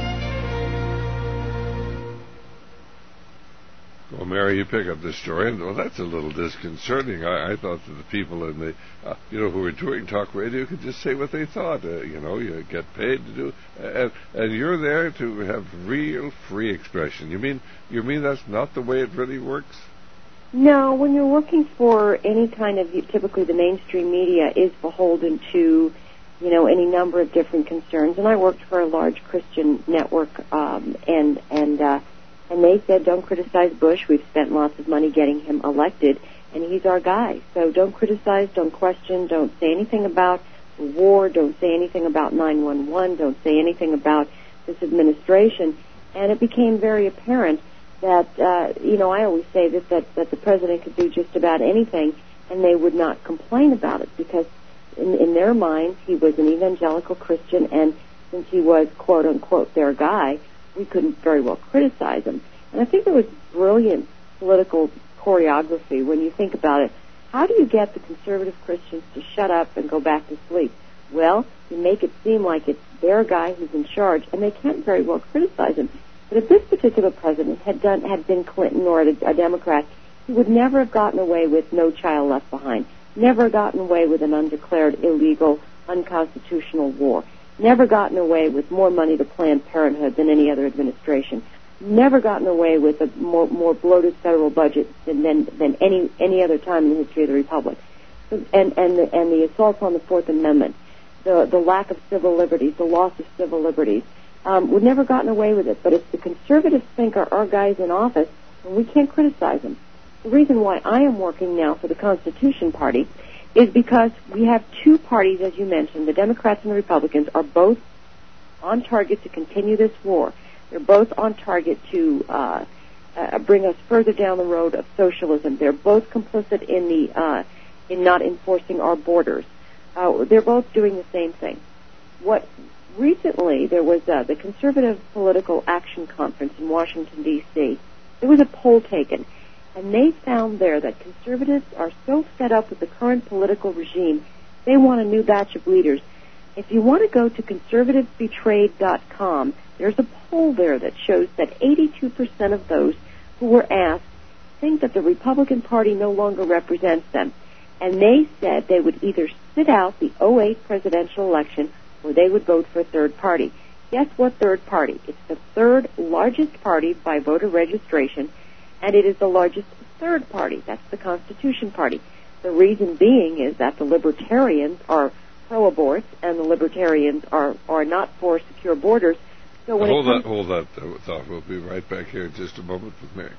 Well, Mary, you pick up this story, and well, that's a little disconcerting. I, I thought that the people in the, uh, you know, who were doing talk radio could just say what they thought. Uh, you know, you get paid to do, and and you're there to have real free expression. You mean you mean that's not the way it really works? No, when you're working for any kind of, typically the mainstream media is beholden to, you know, any number of different concerns. And I worked for a large Christian network, um, and and uh, and they said, don't criticize Bush. We've spent lots of money getting him elected, and he's our guy. So don't criticize, don't question, don't say anything about the war, don't say anything about nine one one, don't say anything about this administration. And it became very apparent that, uh, you know, I always say that, that, that the president could do just about anything, and they would not complain about it, because in, in their minds, he was an evangelical Christian, and since he was, quote, unquote, their guy, we couldn't very well criticize him. And I think there was brilliant political choreography when you think about it. How do you get the conservative Christians to shut up and go back to sleep? Well, you make it seem like it's their guy who's in charge, and they can't very well criticize him. But if this particular president had done had been Clinton or a, a Democrat, he would never have gotten away with No Child Left Behind, never gotten away with an undeclared illegal, unconstitutional war, never gotten away with more money to Planned Parenthood than any other administration, never gotten away with a more, more bloated federal budget than, than than any any other time in the history of the republic, so, and and the, and the assaults on the Fourth Amendment, the the lack of civil liberties, the loss of civil liberties. Um, we've never gotten away with it, but if the conservatives think our, our guy's in office, then we can't criticize him. The reason why I am working now for the Constitution Party is because we have two parties, as you mentioned, the Democrats and the Republicans are both on target to continue this war. They're both on target to uh, uh, bring us further down the road of socialism. They're both complicit in the uh, in not enforcing our borders. Uh, they're both doing the same thing. What Recently, there was uh, the Conservative Political Action Conference in Washington, D C There was a poll taken, and they found there that conservatives are so fed up with the current political regime, they want a new batch of leaders. If you want to go to conservatives betrayed dot com, there's a poll there that shows that eighty-two percent of those who were asked think that the Republican Party no longer represents them. And they said they would either sit out the oh eight presidential election or they would vote for a third party. Guess what third party? It's the third largest party by voter registration, and it is the largest third party. That's the Constitution Party. The reason being is that the libertarians are pro-abort, and the libertarians are, are not for secure borders. So when hold it comes that, hold that uh, thought. We'll be right back here in just a moment with Mary.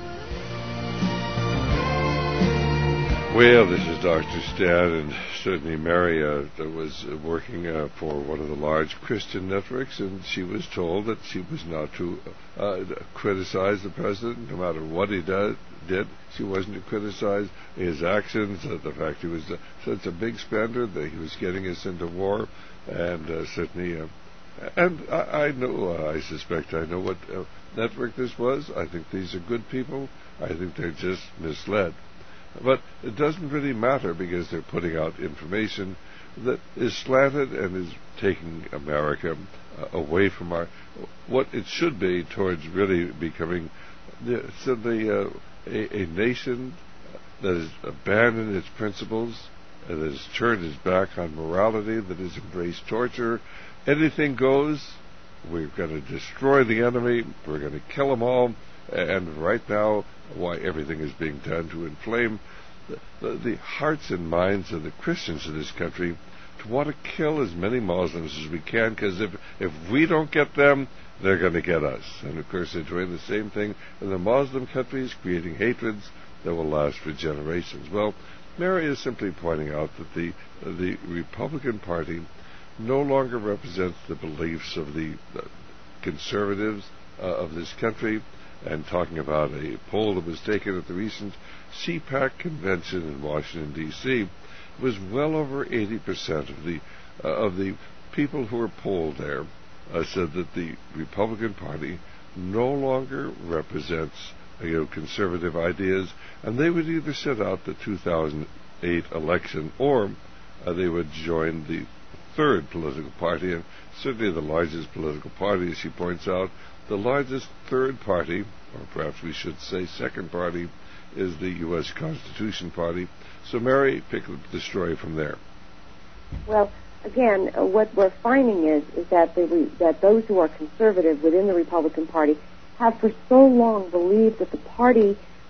Well, this is Doctor Stan, and certainly Mary uh, was uh, working uh, for one of the large Christian networks, and she was told that she was not to uh, criticize the president, no matter what he did. did. She wasn't to criticize his actions, uh, the fact he was uh, such a big spender, that he was getting us into war, and uh, certainly... Uh, and I, I know, uh, I suspect I know what uh, network this was. I think these are good people. I think they're just misled. But it doesn't really matter, because they're putting out information that is slanted and is taking America uh, away from our what it should be towards really becoming the, simply uh, a, a nation that has abandoned its principles, that has turned its back on morality, that has embraced torture. Anything goes. We're going to destroy the enemy. We're going to kill them all. And right now, why everything is being done to inflame the, the, the hearts and minds of the Christians in this country, to want to kill as many Muslims as we can, because if, if we don't get them, they're going to get us. And of course, they're doing the same thing in the Muslim countries, creating hatreds that will last for generations. Well, Mary is simply pointing out that the, the Republican Party no longer represents the beliefs of the uh, conservatives uh, of this country, and talking about a poll that was taken at the recent C PAC convention in Washington, D C It was well over eighty percent of the uh, of the people who were polled there uh, said that the Republican Party no longer represents you know, conservative ideas, and they would either sit out the two thousand eight election, or uh, they would join the third political party, and certainly the largest political party, as she points out. The largest third party, or perhaps we should say second party, is the U S Constitution Party. So, Mary, pick the story from there. Well, again, uh, what we're finding is is that the, that those who are conservative within the Republican Party have for so long believed that the party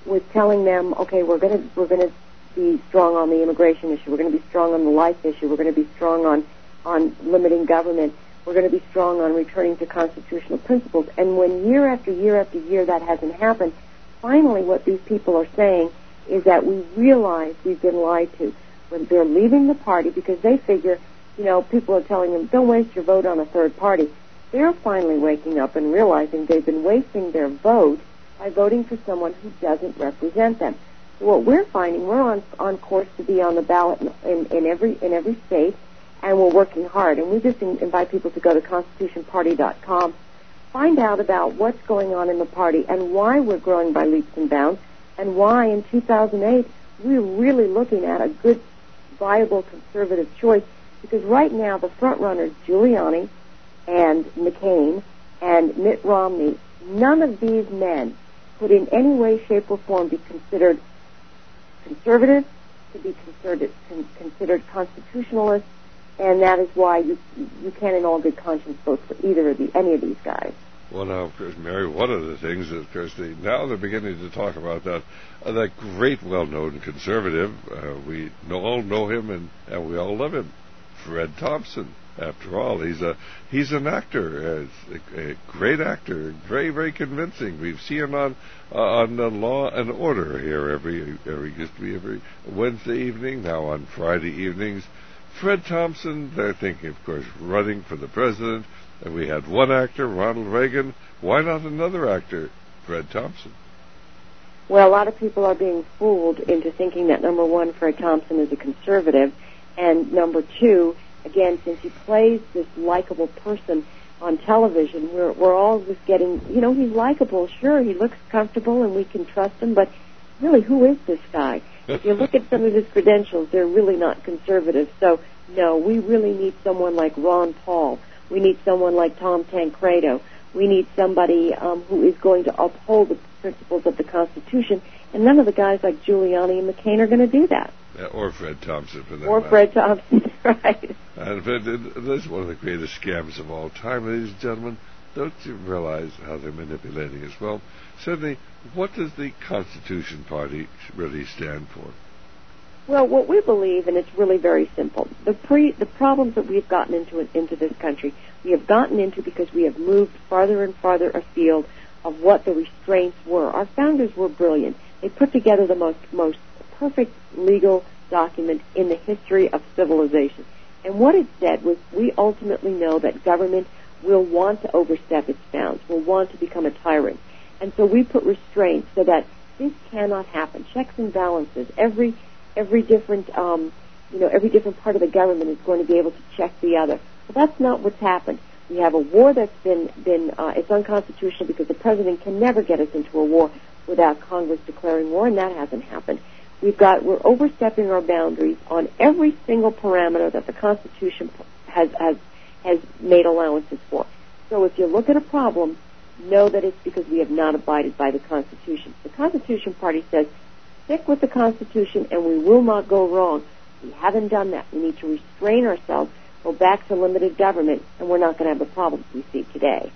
was telling them, okay, we're going to we're going to be strong on the immigration issue. We're going to be strong on the life issue. We're going to be strong on on limiting government. We're going to be strong on returning to constitutional principles. And when year after year after year that hasn't happened, finally what these people are saying is that we realize we've been lied to. When they're leaving the party because they figure, you know, people are telling them, don't waste your vote on a third party. They're finally waking up and realizing they've been wasting their vote by voting for someone who doesn't represent them. So what we're finding, we're on on course to be on the ballot in, in, in every in every state, and we're working hard. And we just in, invite people to go to constitution party dot com, find out about what's going on in the party and why we're growing by leaps and bounds, and why in two thousand eight we're really looking at a good, viable conservative choice. Because right now the front runners, Giuliani and McCain and Mitt Romney, none of these men could in any way, shape, or form be considered conservative, to be considered, con- considered constitutionalist, and that is why you you can't in all good conscience vote for either of the any of these guys. Well, now, of course, Mary, one of the things that, of course, they, now they're beginning to talk about that uh, that great, well-known conservative. Uh, we know, all know him, and, and we all love him, Fred Thompson. After all, he's a he's an actor, uh, a, a great actor, very very convincing. We've seen him on uh, on uh, Law and Order here every every used to be every Wednesday evening, now on Friday evenings. Fred Thompson, they're thinking, of course, running for the president. And we had one actor, Ronald Reagan. Why not another actor, Fred Thompson? Well, a lot of people are being fooled into thinking that, number one, Fred Thompson is a conservative, and number two, again, since he plays this likable person on television, we're, we're all just getting, you know, he's likable. Sure, he looks comfortable and we can trust him, but really, who is this guy? If you look at some of his credentials, they're really not conservative. So, no, we really need someone like Ron Paul. We need someone like Tom Tancredo. We need somebody um, who is going to uphold the principles of the Constitution, and none of the guys like Giuliani and McCain are going to do that. Yeah, or Fred Thompson, for that Or matter. Fred Thompson, right. And this is one of the greatest scams of all time, ladies and gentlemen. Don't you realize how they're manipulating us? Well, certainly, what does the Constitution Party really stand for? Well, what we believe, and it's really very simple, the pre, the problems that we've gotten into into this country, we have gotten into because we have moved farther and farther afield of what the restraints were. Our founders were brilliant. They put together the most most perfect legal document in the history of civilization. And what it said was, we ultimately know that government will want to overstep its bounds, will want to become a tyrant. And so we put restraints so that this cannot happen. Checks and balances. Every every different um, you know, every different part of the government is going to be able to check the other. Well, that's not what's happened. We have a war that's been been uh, it's unconstitutional because the president can never get us into a war without Congress declaring war, and that hasn't happened. We've got we're overstepping our boundaries on every single parameter that the Constitution has has has made allowances for. So if you look at a problem, know that it's because we have not abided by the Constitution. The Constitution Party says, stick with the Constitution and we will not go wrong. We haven't done that. We need to restrain ourselves, go back to limited government, and we're not going to have the problems we see today.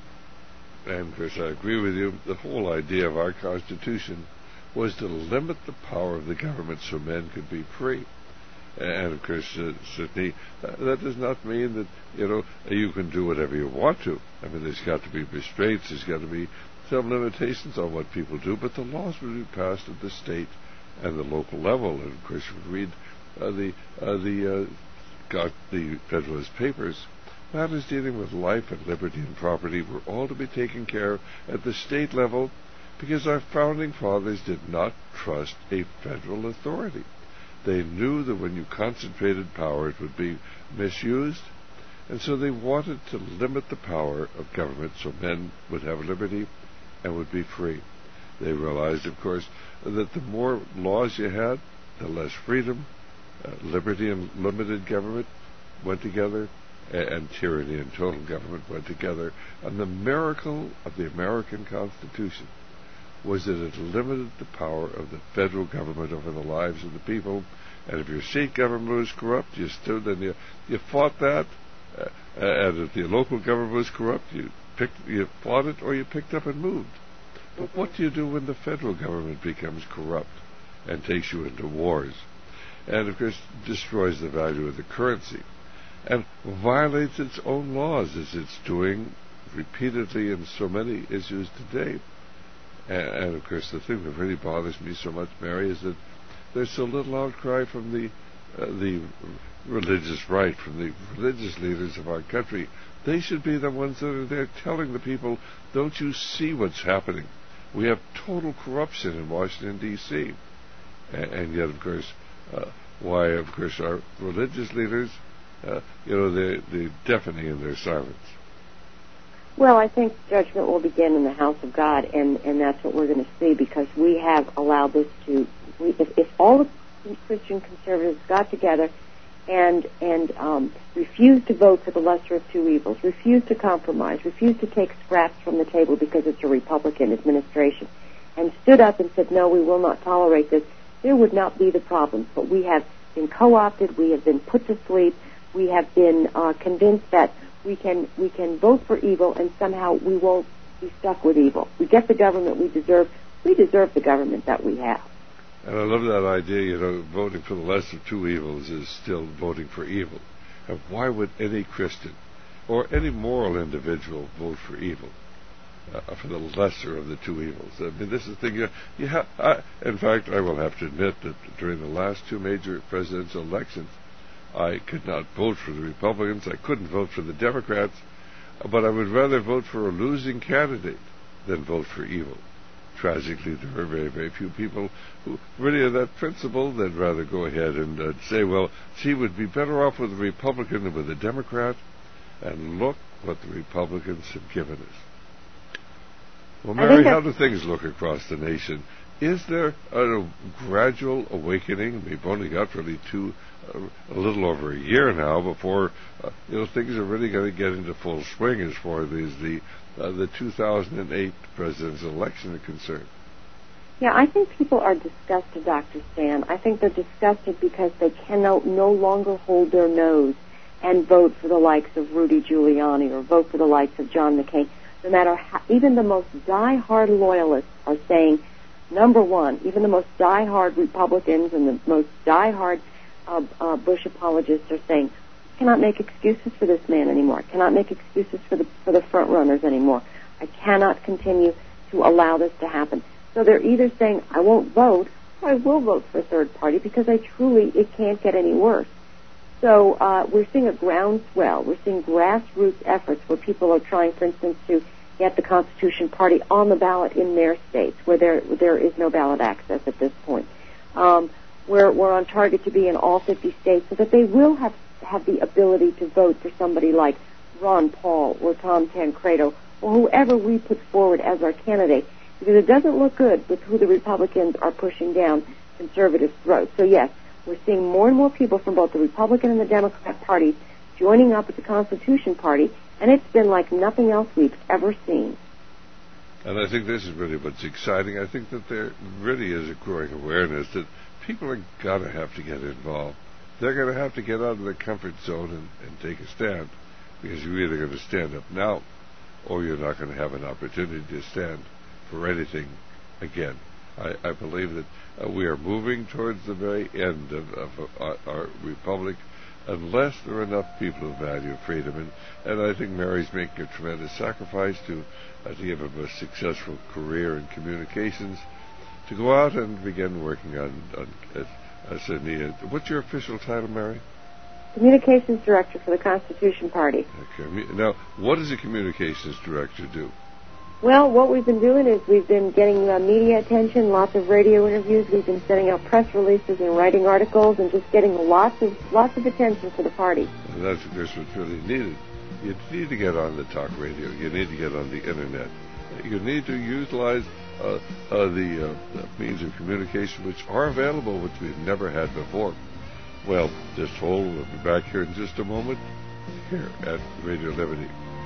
And, Chris, I agree with you. The whole idea of our Constitution was to limit the power of the government so men could be free. And, of course, uh, certainly, uh, that does not mean that, you know, you can do whatever you want to. I mean, there's got to be restraints, there's got to be some limitations on what people do, but the laws will be passed at the state and the local level. And, of course, you read uh, the uh, the uh, got the Federalist Papers. Matters dealing with life and liberty and property were all to be taken care of at the state level because our founding fathers did not trust a federal authority. They knew that when you concentrated power, it would be misused, and so they wanted to limit the power of government so men would have liberty and would be free. They realized, of course, that the more laws you had, the less freedom. Uh, liberty and limited government went together, and, and tyranny and total government went together. And the miracle of the American Constitution was that it limited the power of the federal government over the lives of the people. And if your state government was corrupt, you stood and you, you fought that. Uh, and if the local government was corrupt, you picked, you fought it or you picked up and moved. But what do you do when the federal government becomes corrupt and takes you into wars? And, of course, destroys the value of the currency and violates its own laws, as it's doing repeatedly in so many issues today. And, and, of course, the thing that really bothers me so much, Mary, is that there's so little outcry from the uh, the religious right, from the religious leaders of our country. They should be the ones that are there telling the people, don't you see what's happening? We have total corruption in Washington, D C And, and yet, of course, uh, why, of course, our religious leaders, uh, you know, they're, they're deafening in their silence. Well, I think judgment will begin in the house of God, and, and that's what we're going to see, because we have allowed this to, we, if, if all the Christian conservatives got together and and um, refused to vote for the lesser of two evils, refused to compromise, refused to take scraps from the table because it's a Republican administration, and stood up and said, no, we will not tolerate this, there would not be the problems. But we have been co-opted, we have been put to sleep, we have been uh, convinced that we can we can vote for evil and somehow we won't be stuck with evil. We get the government we deserve. We deserve the government that we have. And I love that idea, you know, voting for the lesser of two evils is still voting for evil. And why would any Christian or any moral individual vote for evil, uh, for the lesser of the two evils? I mean, this is the thing. You, you ha- I, in fact, I will have to admit that during the last two major presidential elections, I could not vote for the Republicans. I couldn't vote for the Democrats. But I would rather vote for a losing candidate than vote for evil. Tragically, there are very, very few people who really are that principled. They'd rather go ahead and uh, say, well, she would be better off with a Republican than with a Democrat. And look what the Republicans have given us. Well, Mary, how do things look across the nation? Is there a gradual awakening? We've only got really two, uh, a little over a year now before uh, you know things are really going to get into full swing as far as the uh, the two thousand eight presidential election are concerned. Yeah, I think people are disgusted, Doctor Stan. I think they're disgusted because they can no, no longer hold their nose and vote for the likes of Rudy Giuliani or vote for the likes of John McCain. No matter how, even the most die-hard loyalists are saying, number one, even the most die-hard Republicans and the most die-hard uh, uh, Bush apologists are saying, cannot make excuses for this man anymore. Cannot make excuses for the for the front runners anymore. I cannot continue to allow this to happen. So they're either saying, I won't vote, or I will vote for a third party because I truly, it can't get any worse. So uh, we're seeing a groundswell. We're seeing grassroots efforts where people are trying, for instance, to get the Constitution Party on the ballot in their states where there there is no ballot access at this point. Um, we're, we're on target to be in all fifty states so that they will have, have the ability to vote for somebody like Ron Paul or Tom Tancredo or whoever we put forward as our candidate, because it doesn't look good with who the Republicans are pushing down conservative throats. So, yes, we're seeing more and more people from both the Republican and the Democrat parties joining up with the Constitution Party, and it's been like nothing else we've ever seen. And I think this is really what's exciting. I think that there really is a growing awareness that people are going to have to get involved. They're going to have to get out of their comfort zone and, and take a stand, because you're either going to stand up now or you're not going to have an opportunity to stand for anything again. I, I believe that uh, we are moving towards the very end of, of uh, our republic unless there are enough people who value freedom. And, and I think Mary's making a tremendous sacrifice to, uh, to give him a successful career in communications, to go out and begin working on, on uh, uh, Sydney. Uh, what's your official title, Mary? Communications Director for the Constitution Party. Okay. Now, what does a communications director do? Well, what we've been doing is we've been getting uh, media attention, lots of radio interviews. We've been sending out press releases and writing articles and just getting lots of lots of attention for the party. And that's, of course, what's really needed. You need to get on the talk radio. You need to get on the Internet. You need to utilize uh, uh, the, uh, the means of communication which are available, which we've never had before. Well, just hold. We'll be back here in just a moment here at Radio Liberty.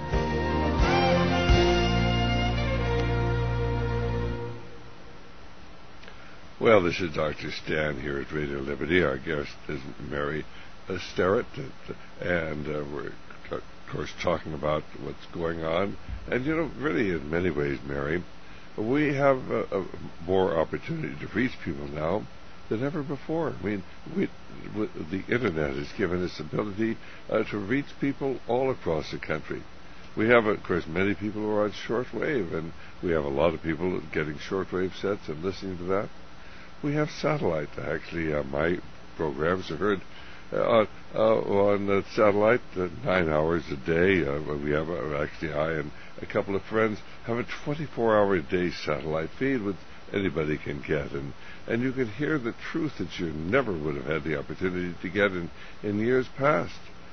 Well, this is Doctor Stan here at Radio Liberty. Our guest is Mary Starrett, and uh, we're, of course, talking about what's going on. And, you know, really, in many ways, Mary, we have uh, uh, more opportunity to reach people now than ever before. I mean, we, we, the Internet has given us ability uh, to reach people all across the country. We have, of course, many people who are on shortwave, and we have a lot of people getting shortwave sets and listening to that. We have satellite. Actually, uh, my programs are heard uh, uh, on uh, satellite uh, nine hours a day. Uh, we have, uh, actually, I and a couple of friends have a twenty-four hour a day satellite feed with anybody can get, and and you can hear the truth that you never would have had the opportunity to get in, in years past.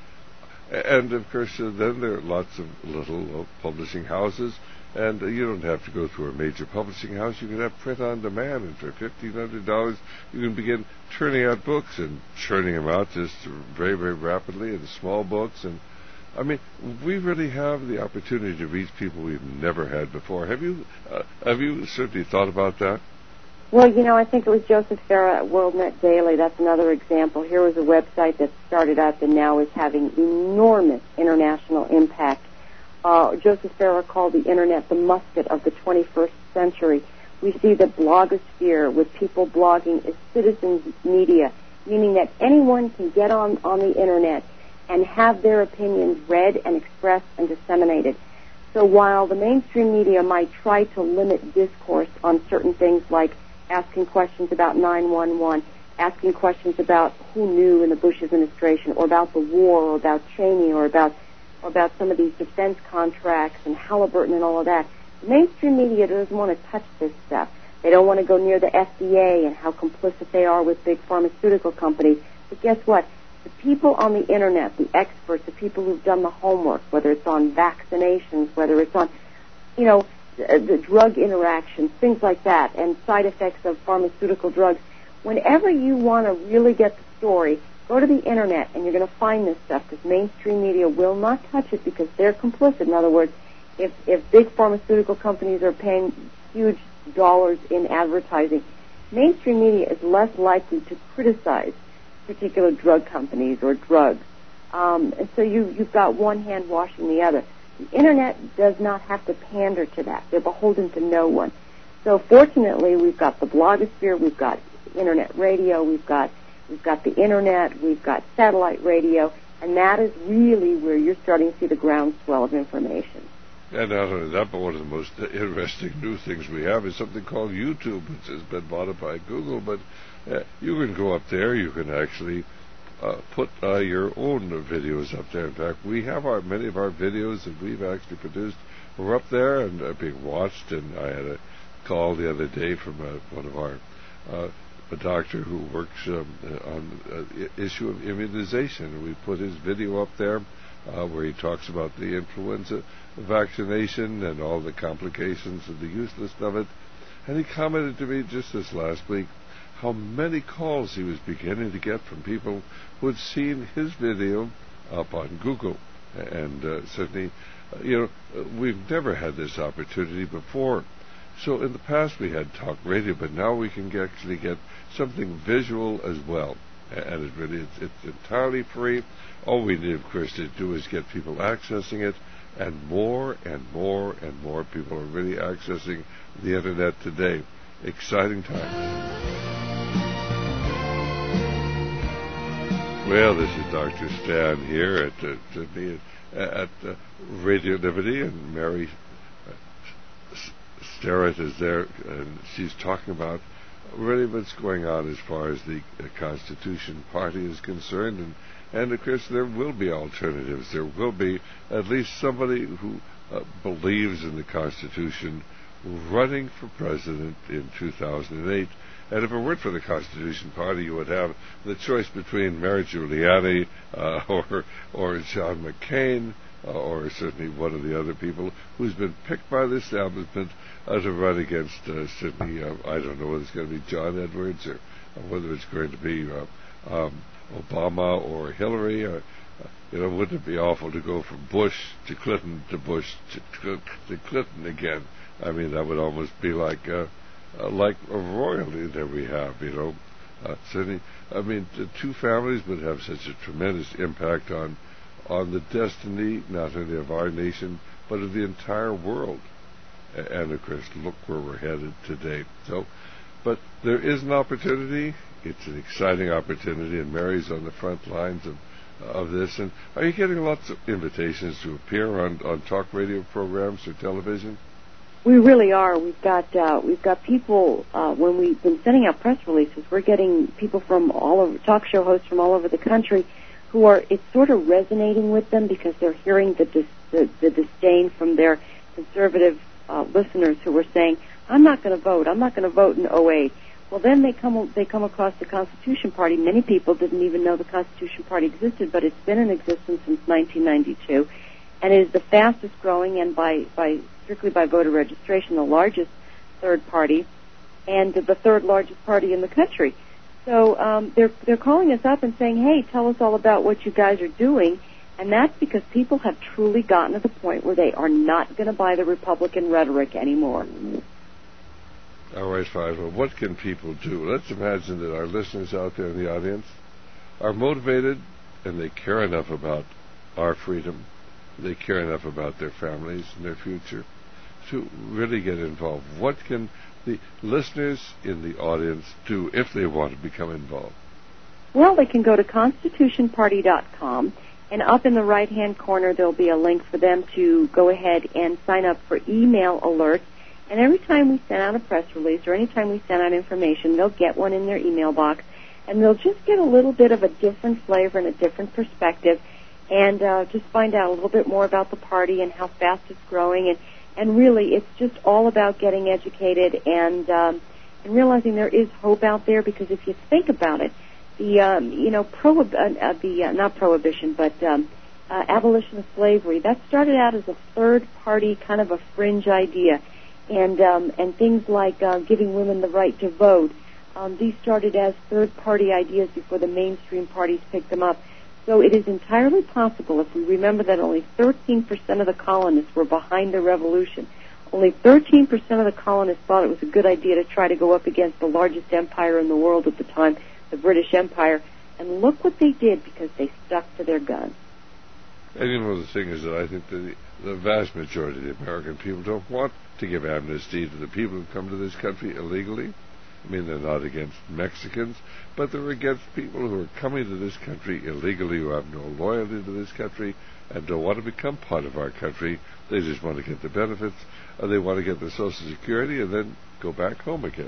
And of course, uh, then there are lots of little uh, publishing houses, and uh, you don't have to go through a major publishing house. You can have print on demand, and for fifteen hundred dollars, you can begin turning out books and churning them out just very, very rapidly in small books. And I mean, we really have the opportunity to reach people we've never had before. Have you uh, have you certainly thought about that? Well, you know, I think it was Joseph Farah at WorldNet Daily. That's another example. Here was a website that started up and now is having enormous international impact. Uh, Joseph Farah called the Internet the musket of the twenty-first century. We see the blogosphere with people blogging as citizens media, meaning that anyone can get on, on the Internet and have their opinions read and expressed and disseminated. So while the mainstream media might try to limit discourse on certain things like asking questions about nine one one, asking questions about who knew in the Bush administration, or about the war, or about Cheney, or about or about some of these defense contracts and Halliburton and all of that, the mainstream media doesn't want to touch this stuff. They don't want to go near the F D A and how complicit they are with big pharmaceutical companies. But guess what? The people on the Internet, the experts, the people who've done the homework, whether it's on vaccinations, whether it's on, you know, the drug interactions, things like that, and side effects of pharmaceutical drugs. Whenever you want to really get the story, go to the Internet, and you're going to find this stuff, because mainstream media will not touch it because they're complicit. In other words, if, if big pharmaceutical companies are paying huge dollars in advertising, mainstream media is less likely to criticize particular drug companies or drugs. Um, and so you, you've got one hand washing the other. The Internet does not have to pander to that. They're beholden to no one. So fortunately, we've got the blogosphere, we've got Internet radio, we've got we've got the Internet, we've got satellite radio, and that is really where you're starting to see the groundswell of information. And not only that, but one of the most interesting new things we have is something called YouTube, which has been bought up by Google. But uh, you can go up there, you can actually Uh, put uh, your own videos up there. In fact, we have our many of our videos that we've actually produced were up there and uh, being watched. And I had a call the other day from uh, one of our uh, a doctor who works um, on the uh, issue of immunization. We put his video up there uh, where he talks about the influenza vaccination and all the complications and the uselessness of it. And he commented to me just this last week how many calls he was beginning to get from people who had seen his video up on Google. And uh, certainly, uh, you know, uh, we've never had this opportunity before. So in the past we had talk radio, but now we can get, actually get something visual as well. And it really, it's, it's entirely free. All we need, of course, to do is get people accessing it. And more and more and more people are really accessing the Internet today. Exciting times. Well, this is Doctor Stan here at uh, Sydney at uh, Radio Liberty, and Mary uh, Starrett is there, and she's talking about really what's going on as far as the uh, Constitution Party is concerned, and and of course there will be alternatives. There will be at least somebody who uh, believes in the Constitution running for president in two thousand eight. And if it weren't for the Constitution Party, you would have the choice between Mary Giuliani uh, or or John McCain, uh, or certainly one of the other people who's been picked by the establishment uh, to run against uh, Sydney. Uh, I don't know whether it's going to be John Edwards or, or whether it's going to be uh, um, Obama or Hillary. Uh, you know, wouldn't it be awful to go from Bush to Clinton to Bush to, to Clinton again? I mean, that would almost be like uh, uh, like a royalty that we have, you know. Uh, certainly, I mean, the two families would have such a tremendous impact on on the destiny not only of our nation but of the entire world. and of course, look where we're headed today. So, but there is an opportunity. It's an exciting opportunity, and Mary's on the front lines of of this. And are you getting lots of invitations to appear on, on talk radio programs or television? We really are. We've got uh, we've got people uh, when we've been sending out press releases. We're getting people from all over, talk show hosts from all over the country, who are. It's sort of resonating with them because they're hearing the dis, the, the disdain from their conservative uh, listeners who were saying, "I'm not going to vote. I'm not going to vote in oh eight." Well, then they come they come across the Constitution Party. Many people didn't even know the Constitution Party existed, but it's been in existence since nineteen ninety-two, and it is the fastest growing and by by strictly by voter registration, the largest third party, and the third largest party in the country. So um, they're they're calling us up and saying, "Hey, tell us all about what you guys are doing," and that's because people have truly gotten to the point where they are not going to buy the Republican rhetoric anymore. All right, fine. Well, what can people do? Let's imagine that our listeners out there in the audience are motivated and they care enough about our freedom, they care enough about their families and their future to really get involved. What can the listeners in the audience do if they want to become involved? Well, they can go to constitution party dot com, and up in the right-hand corner there'll be a link for them to go ahead and sign up for email alerts. And every time we send out a press release or any time we send out information, they'll get one in their email box, and they'll just get a little bit of a different flavor and a different perspective, and uh, just find out a little bit more about the party and how fast it's growing. And, and really, it's just all about getting educated and, um, and realizing there is hope out there, because if you think about it, the, um, you know, prohib- uh, uh, the uh, not prohibition, but um, uh, abolition of slavery, that started out as a third-party kind of a fringe idea. And um, and things like uh, giving women the right to vote, um, these started as third-party ideas before the mainstream parties picked them up. So it is entirely possible, if we remember that only thirteen percent of the colonists were behind the revolution, only thirteen percent of the colonists thought it was a good idea to try to go up against the largest empire in the world at the time, the British Empire. And look what they did, because they stuck to their guns. And you know, the thing is that I think that the, the vast majority of the American people don't want to give amnesty to the people who come to this country illegally. I mean, they're not against Mexicans, but they're against people who are coming to this country illegally, who have no loyalty to this country and don't want to become part of our country. They just want to get the benefits, or they want to get the Social Security and then go back home again.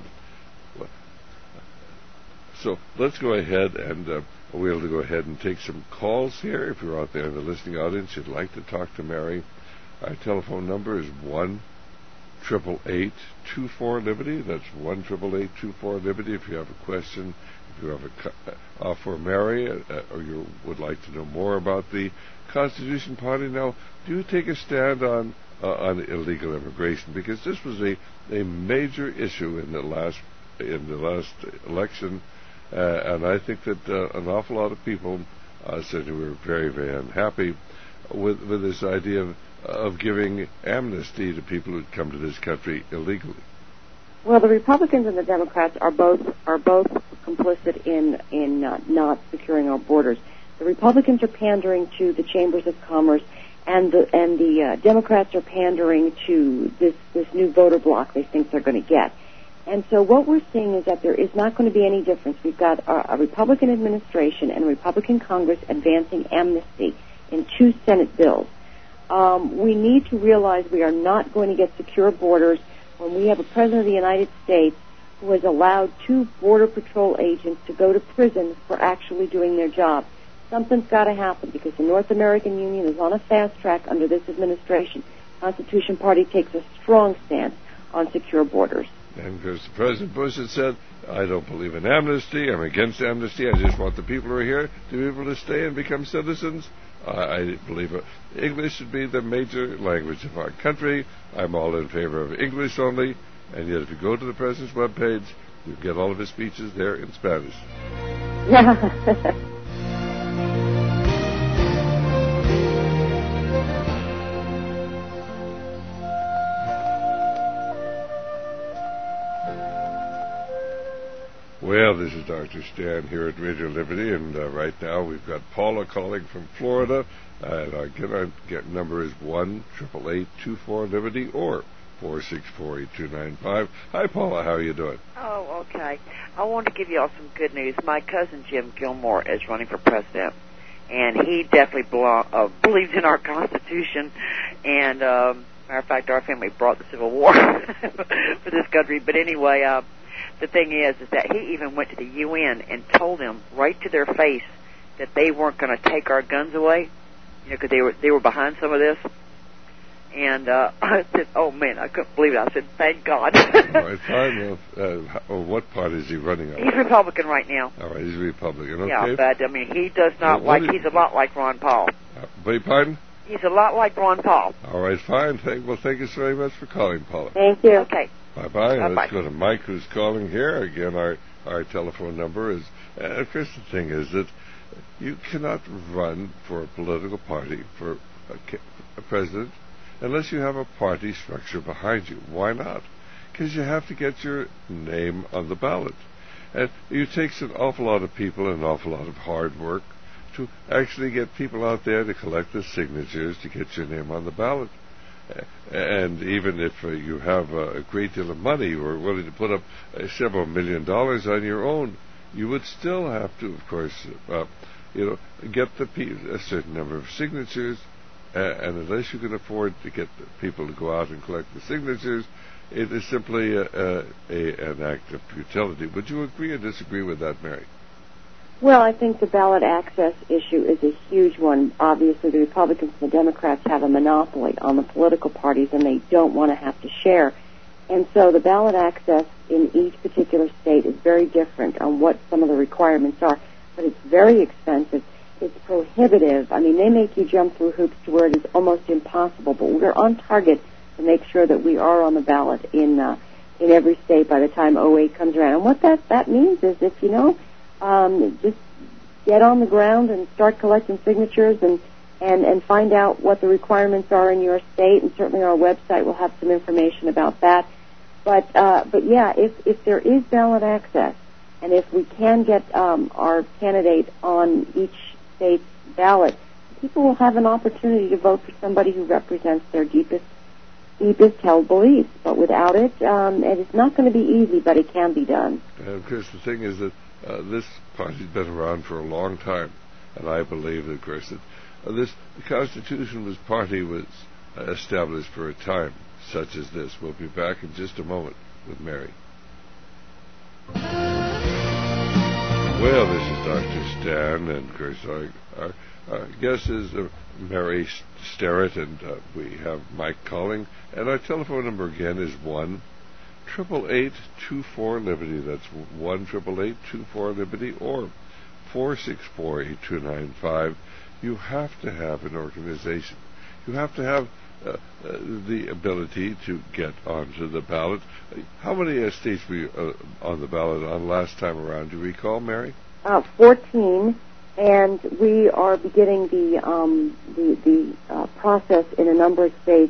So let's go ahead and uh, we'll go ahead and take some calls here. If you're out there in the listening audience, you'd like to talk to Mary, our telephone number is one triple eight two four Liberty. That's one triple eight two four Liberty. If you have a question, if you have a uh, for Mary, uh, or you would like to know more about the Constitution Party, now do you take a stand on uh, on illegal immigration? Because this was a a major issue in the last in the last election. Uh, and I think that uh, an awful lot of people uh, said we were very, very unhappy with with this idea of, of giving amnesty to people who come to this country illegally. Well, the Republicans and the Democrats are both are both complicit in in uh, not securing our borders. The Republicans are pandering to the chambers of commerce, and the and the uh, Democrats are pandering to this this new voter bloc they think they're going to get. And so what we're seeing is that there is not going to be any difference. We've got a, a Republican administration and a Republican Congress advancing amnesty in two Senate bills. Um, we need to realize we are not going to get secure borders when we have a President of the United States who has allowed two Border Patrol agents to go to prison for actually doing their job. Something's got to happen, because the North American Union is on a fast track under this administration. The Constitution Party takes a strong stance on secure borders. And because President Bush had said, I don't believe in amnesty, I'm against amnesty, I just want the people who are here to be able to stay and become citizens. Uh, I believe uh, English should be the major language of our country. I'm all in favor of English only. And yet if you go to the President's webpage, you get all of his speeches there in Spanish. Well, this is Doctor Stan here at Radio Liberty, and uh, right now we've got Paula calling from Florida, and our get, our get number is one triple eight two four Liberty, or four six four, eight two nine five. Hi, Paula. How are you doing? Oh, okay. I want to give you all some good news. My cousin Jim Gilmore is running for president, and he definitely belo- uh, believes in our Constitution. And, um, matter of fact, our family brought the Civil War for this country. But anyway, uh, the thing is, is that he even went to the U N and told them right to their face that they weren't going to take our guns away, you know, because they were they were behind some of this. And uh, I said, "Oh man, I couldn't believe it." I said, "Thank God." All right, fine. Well, uh, how, what party is he running on? He's Republican right now. All right, he's a Republican. Okay. Yeah, but I mean, he does not well, like. He's a lot like Ron Paul. Uh, beg pardon? He's a lot like Ron Paul. All right, fine. Thank, well, thank you so very much for calling, Paula. Thank you. Okay. Bye-bye. Bye-bye. Let's go to Mike, who's calling here. Again, our, our telephone number is... Uh, of course, the thing is that you cannot run for a political party, for a, a president, unless you have a party structure behind you. Why not? Because you have to get your name on the ballot. And it takes an awful lot of people and an awful lot of hard work to actually get people out there to collect the signatures to get your name on the ballot. And even if uh, you have uh, a great deal of money, you are willing to put up uh, several million dollars on your own, you would still have to, of course, uh, you know, get the pe- a certain number of signatures. Uh, and unless you can afford to get the people to go out and collect the signatures, it is simply a, a, a, an act of futility. Would you agree or disagree with that, Mary? Well, I think the ballot access issue is a huge one. Obviously, the Republicans and the Democrats have a monopoly on the political parties, and they don't want to have to share. And so the ballot access in each particular state is very different on what some of the requirements are. But it's very expensive. It's prohibitive. I mean, they make you jump through hoops to where it is almost impossible. But we're on target to make sure that we are on the ballot in uh, in every state by the time oh eight comes around. And what that, that means is if, you know, Um, just get on the ground and start collecting signatures and, and, and find out what the requirements are in your state. And certainly our website will have some information about that. But uh, but yeah, if, if there is ballot access, and if we can get um, our candidate on each state's ballot, people will have an opportunity to vote for somebody who represents their deepest deepest held beliefs. But without it, um, and it's not going to be easy, but it can be done. And of course, the thing is that Uh, this party's been around for a long time, and I believe, of course, that uh, this the Constitution was party was uh, established for a time such as this. We'll be back in just a moment with Mary. Well, this is Doctor Stan, and of course, our, our, our guest is uh, Mary Starrett, and uh, we have Mike calling, and our telephone number again is one. Triple eight two four Liberty. That's one triple eight two four Liberty or four six four eight two nine five. You have to have an organization. You have to have uh, uh, the ability to get onto the ballot. How many uh, states were you uh, on the ballot on last time around? Do you recall, Mary? Uh, fourteen, and we are beginning the um, the, the uh, process in a number of states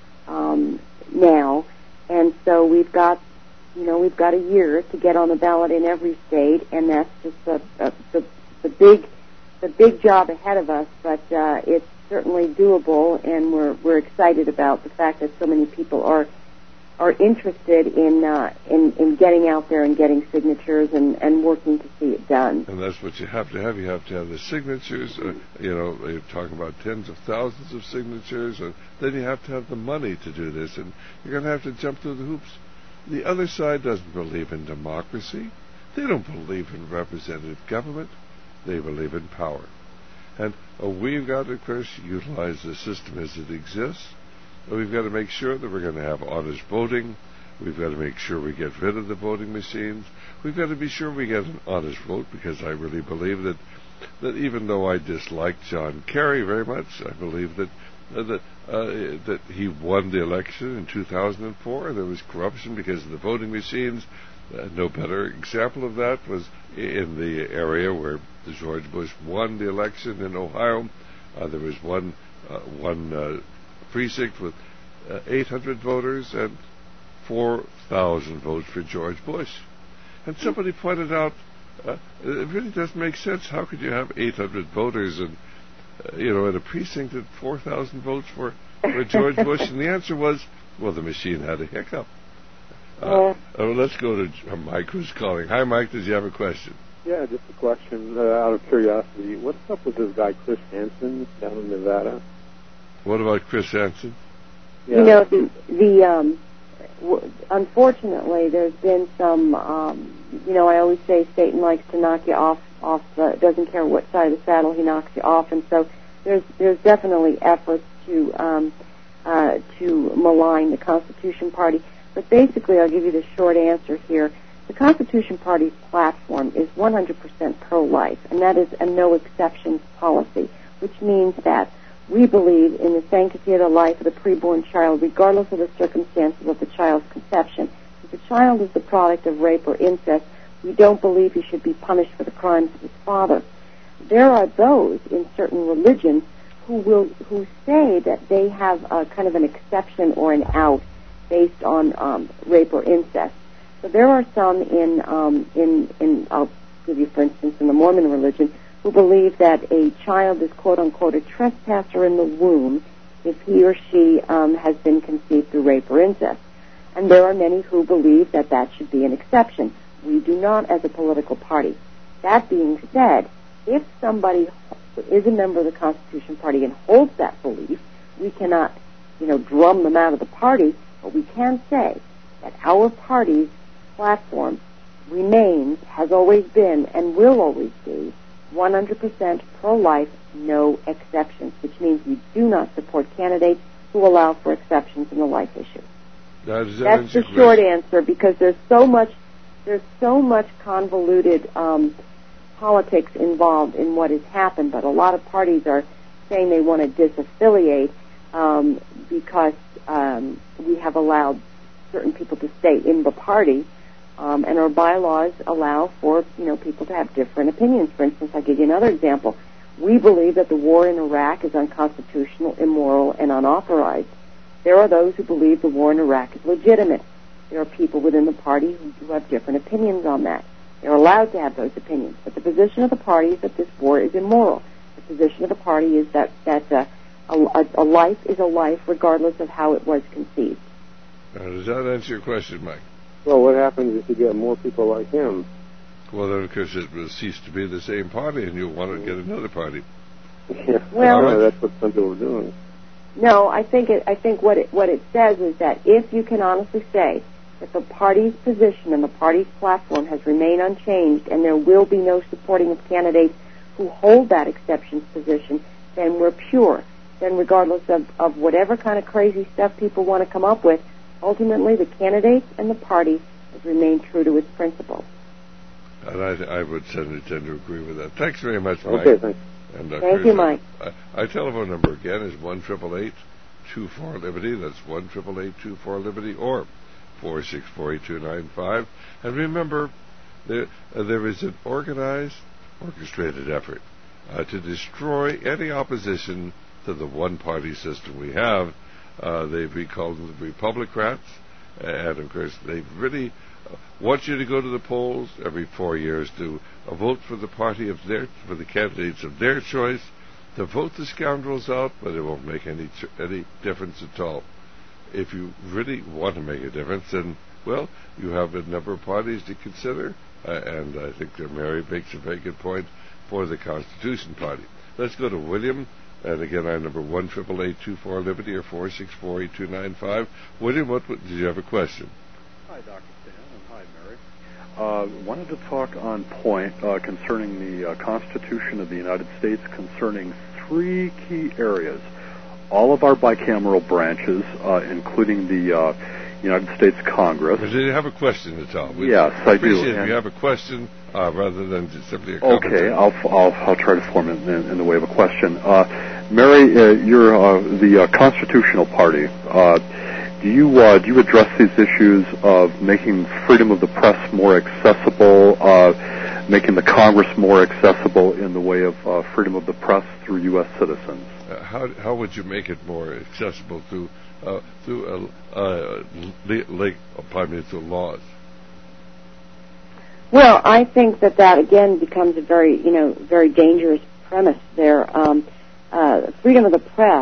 um, now. And so we've got, you know, we've got a year to get on the ballot in every state, and that's just the the, the, the big the big job ahead of us. But uh, it's certainly doable, and we're we're excited about the fact that so many people are are interested in uh, in in getting out there and getting signatures and, and working to see it done. And that's what you have to have. You have to have the signatures. Uh, you know, you're talking about tens of thousands of signatures, and then you have to have the money to do this, and you're going to have to jump through the hoops. The other side doesn't believe in democracy. They don't believe in representative government. They believe in power. And uh, we've got to, of course, utilize the system as it exists. We've got to make sure that we're going to have honest voting. We've got to make sure we get rid of the voting machines. We've got to be sure we get an honest vote, because I really believe that that even though I dislike John Kerry very much, I believe that uh, that uh, that he won the election in two thousand four. There was corruption because of the voting machines. Uh, no better example of that was in the area where George Bush won the election in Ohio. Uh, there was one uh, one. Uh, precinct with uh, eight hundred voters and four thousand votes for George Bush. And somebody pointed out, uh, it really doesn't make sense. How could you have eight hundred voters and, uh, you know, in a precinct and four thousand votes for, for George Bush? And the answer was, Well, the machine had a hiccup. Uh, Uh, oh, let's go to J- Mike, who's calling. Hi, Mike. Does you have a question? yeah, just a question uh, out of curiosity. What's up with this guy Chris Hansen down in Nevada? What about Chris Hansen? Yeah. You know, the, the um, w- unfortunately, there's been some, um, you know, I always say Satan likes to knock you off, off the, doesn't care what side of the saddle he knocks you off, and so there's there's definitely efforts to um, uh, to malign the Constitution Party. But basically, I'll give you the short answer here. The Constitution Party's platform is one hundred percent pro-life, and that is a no-exceptions policy, which means that we believe in the sanctity of the life of the preborn child, regardless of the circumstances of the child's conception. If the child is the product of rape or incest, we don't believe he should be punished for the crimes of his father. There are those in certain religions who will who say that they have a kind of an exception or an out based on um, rape or incest. So there are some in um, in in I'll give you, for instance, in the Mormon religion, who believe that a child is quote unquote a trespasser in the womb if he or she um, has been conceived through rape or incest. And there are many who believe that that should be an exception. We do not as a political party. That being said, if somebody is a member of the Constitution Party and holds that belief, we cannot, you know, drum them out of the party, but we can say that our party's platform remains, has always been, and will always be one hundred percent pro-life, no exceptions, which means we do not support candidates who allow for exceptions in the life issue. Now, does that That's the answer your short question? answer, because there's so much, there's so much convoluted um, politics involved in what has happened. But a lot of parties are saying they want to disaffiliate um, because um, we have allowed certain people to stay in the party, um, and our bylaws allow for you know people to have different opinions. For instance, I'll give you another example. We believe that the war in Iraq is unconstitutional, immoral, and unauthorized. There are those who believe the war in Iraq is legitimate. There are people within the party who do have different opinions on that. They're allowed to have those opinions. But the position of the party is that this war is immoral. The position of the party is that, that uh, a, a life is a life regardless of how it was conceived. Now, does that answer your question, Mike? Well, what happens if you get more people like him? Well, then, of course, it will cease to be the same party, and you'll want to get another party. Yeah, Well- yeah, that's what some people are doing. No, I think it, I think what it, what it says is that if you can honestly say that the party's position and the party's platform has remained unchanged and there will be no supporting of candidates who hold that exceptions position, then we're pure. Then regardless of, of whatever kind of crazy stuff people want to come up with, ultimately the candidates and the party has remained true to its principles. And I, I would tend to, tend to agree with that. Thanks very much, Mike. Okay, thanks. And, uh, Thank Chris, you, Mike. Uh, our telephone number again is one triple eight two four Liberty. That's one triple eight two four Liberty, or four six four eight two nine five. And remember, there, uh, there is an organized, orchestrated effort uh, to destroy any opposition to the one-party system we have. Uh, they've been called the Republicrats, and of course they really uh, want you to go to the polls every four years to uh, vote for the party of their, for the candidates of their choice, to vote the scoundrels out, but it won't make any any difference at all. If you really want to make a difference, then well, you have a number of parties to consider, uh, and I think that Mary makes a very good point for the Constitution Party. Let's go to William. And again, our number one triple eight two four Liberty or four six four eight two nine five. William, what did you have a question? Hi, Doctor Stan, and hi, Mary. Uh, wanted to talk on point uh, concerning the uh, Constitution of the United States, concerning three key areas. All of our bicameral branches, uh, including the uh, United States Congress. But do you have a question at all? We Yes, I do. appreciate if you have a question uh, rather than just simply a comment. Okay, I'll, I'll I'll try to form it in, in the way of a question. Uh, Mary, uh, you're uh, the uh, Constitutional Party. Uh, do you uh, do you address these issues of making freedom of the press more accessible, uh, making the Congress more accessible in the way of uh, freedom of the press through U S citizens? Uh, how how would you make it more accessible through uh, through uh, uh, le- le- pardon me, through laws? Well, I think that that again becomes a very, you know, very dangerous premise there. Um, uh, freedom of the press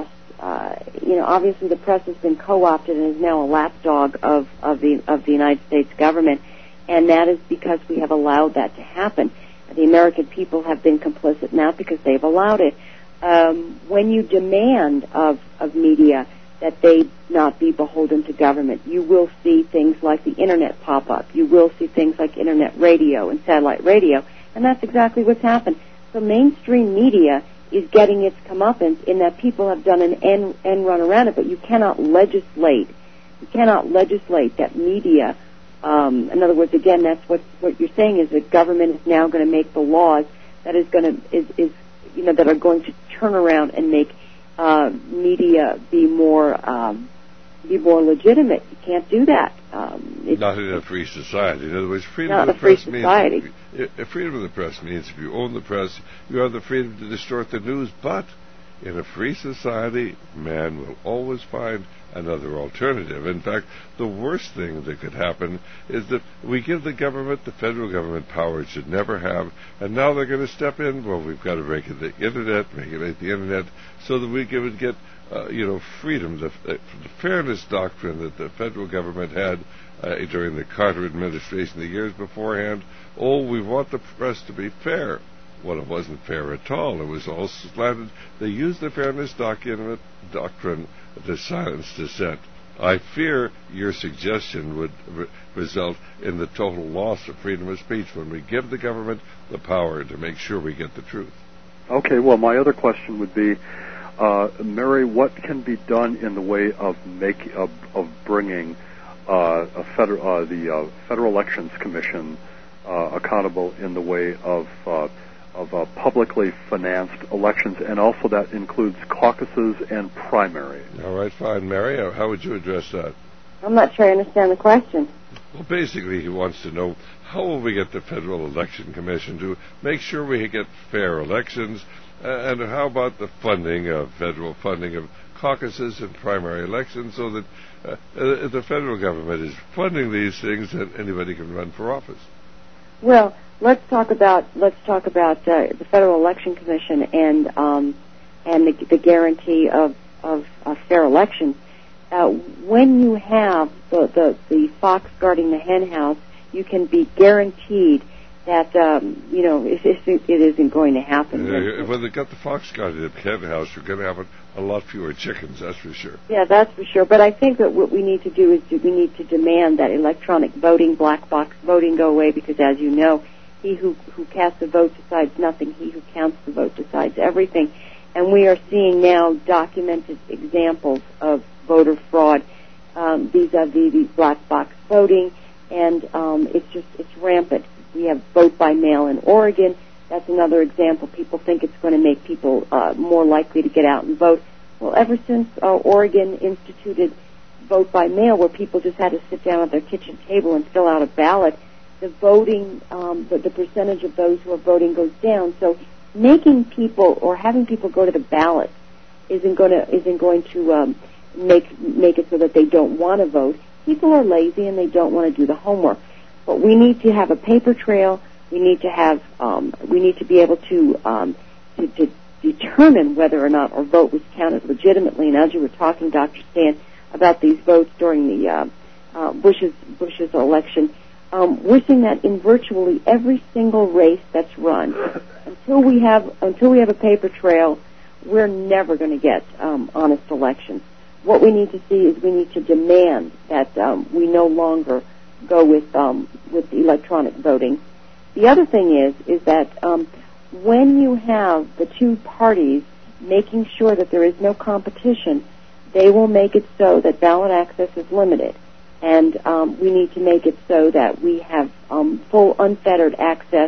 uh, you know, obviously the press has been co-opted and is now a lapdog of, of the of the United States government, and that is because we have allowed that to happen. The American people have been complicit now because they've allowed it. Um, when you demand of, of media that they not be beholden to government, you will see things like the Internet pop up. You will see things like Internet radio and satellite radio, and that's exactly what's happened. So mainstream media is getting its comeuppance in that people have done an end, end run around it, but you cannot legislate. You cannot legislate that media, um, in other words, again, that's what, what you're saying is that government is now going to make the laws that is going to, is, is, you know, that are going to turn around and make uh, media be more, um, be more legitimate. You can't do that. Um, Not in a free society. In other words, freedom not of the a free press society. means if, if freedom of the press means if you own the press, you have the freedom to distort the news. But in a free society, man will always find another alternative. In fact, the worst thing that could happen is that we give the government, the federal government, power it should never have, and now they're going to step in. Well, we've got to regulate the internet, regulate the internet, so that we can get, uh, you know, freedom. The, the fairness doctrine that the federal government had uh, during the Carter administration, the years beforehand. Oh, we want the press to be fair. Well, it wasn't fair at all. It was all slanted. They used the fairness document, doctrine to silence dissent. I fear your suggestion would re- result in the total loss of freedom of speech when we give the government the power to make sure we get the truth. Okay, well, my other question would be, uh, Mary, what can be done in the way of make of, of bringing uh, a federal, uh, the uh, Federal Elections Commission uh, accountable in the way of uh, of uh, publicly financed elections, and also that includes caucuses and primaries? All right, fine. Mary, how would you address that? I'm not sure I understand the question. Well, basically, he wants to know how will we get the Federal Election Commission to make sure we get fair elections, uh, and how about the funding of federal funding of caucuses and primary elections so that uh, uh, the federal government is funding these things and anybody can run for office? Well, let's talk about let's talk about uh, the Federal Election Commission and um, and the, the guarantee of of, of fair elections. Uh, when you have the, the the fox guarding the hen house, you can be guaranteed that um, you know it, it, it isn't going to happen. Uh, when they got the fox guarding the hen house, you're going to have a, a lot fewer chickens. That's for sure. Yeah, that's for sure. But I think that what we need to do is to, we need to demand that electronic voting, black box voting, go away, because as you know, he who, who casts a vote decides nothing. He who counts the vote decides everything. And we are seeing now documented examples of voter fraud um, vis-a-vis the black box voting, and um, it's just it's rampant. We have vote by mail in Oregon. That's another example. People think it's going to make people uh, more likely to get out and vote. Well, ever since uh, Oregon instituted vote by mail, where people just had to sit down at their kitchen table and fill out a ballot, the voting, um, the, the percentage of those who are voting goes down. So making people or having people go to the ballot isn't going to isn't going to um, make make it so that they don't want to vote. People are lazy and they don't want to do the homework. But we need to have a paper trail. We need to have um, we need to be able to, um, to to determine whether or not our vote was counted legitimately. And as you were talking, Doctor Stan, about these votes during the uh, uh, Bush's Bush's election. Um, we're seeing that in virtually every single race that's run. Until we have until we have a paper trail, we're never going to get um, honest elections. What we need to see is we need to demand that um, we no longer go with um, with electronic voting. The other thing is is that um, when you have the two parties making sure that there is no competition, they will make it so that ballot access is limited. And um, we need to make it so that we have um, full, unfettered access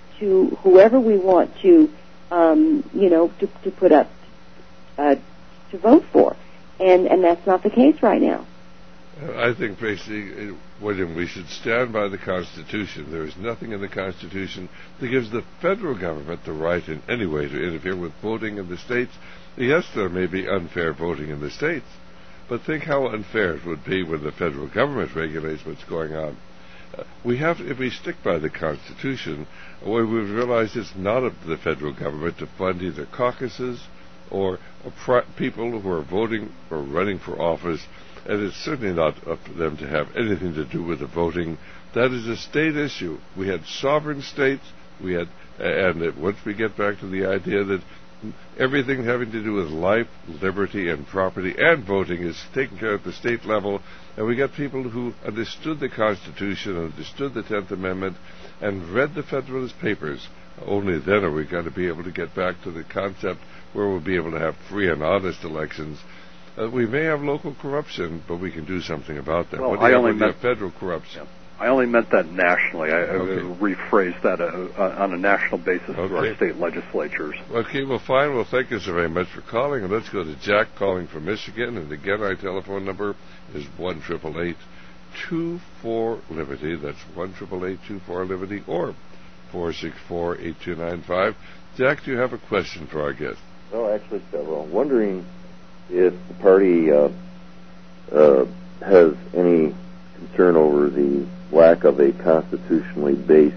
to whoever we want to, um, you know, to, to put up, uh, to vote for. And, and that's not the case right now. I think, basically, William, we should stand by the Constitution. There is nothing in the Constitution that gives the federal government the right in any way to interfere with voting in the states. Yes, there may be unfair voting in the states, but think how unfair it would be when the federal government regulates what's going on. Uh, we have, if we stick by the Constitution, we would realize it's not up to the federal government to fund either caucuses or uh, pri- people who are voting or running for office, and it's certainly not up to them to have anything to do with the voting. That is a state issue. We had sovereign states, we had, and it, once we get back to the idea that everything having to do with life, liberty, and property and voting is taken care of at the state level, and we got people who understood the Constitution, understood the Tenth Amendment, and read the Federalist Papers. Only then are we going to be able to get back to the concept where we'll be able to have free and honest elections. Uh, we may have local corruption, but we can do something about that. Well, what do you I have only when meant, you have federal corruption? Yeah. I only meant that nationally. I, okay. I rephrased that uh, uh, on a national basis okay. through our state legislatures. Okay, well, fine. Well, thank you so very much for calling. And let's go to Jack calling from Michigan. And again, our telephone number is one eight eight eight, two four, Liberty. That's one eight eight eight, two four, Liberty, or four six four, eight two nine five. Jack, do you have a question for our guest? Well, actually, several. I'm wondering if the party uh, uh, has any concern over the lack of a constitutionally based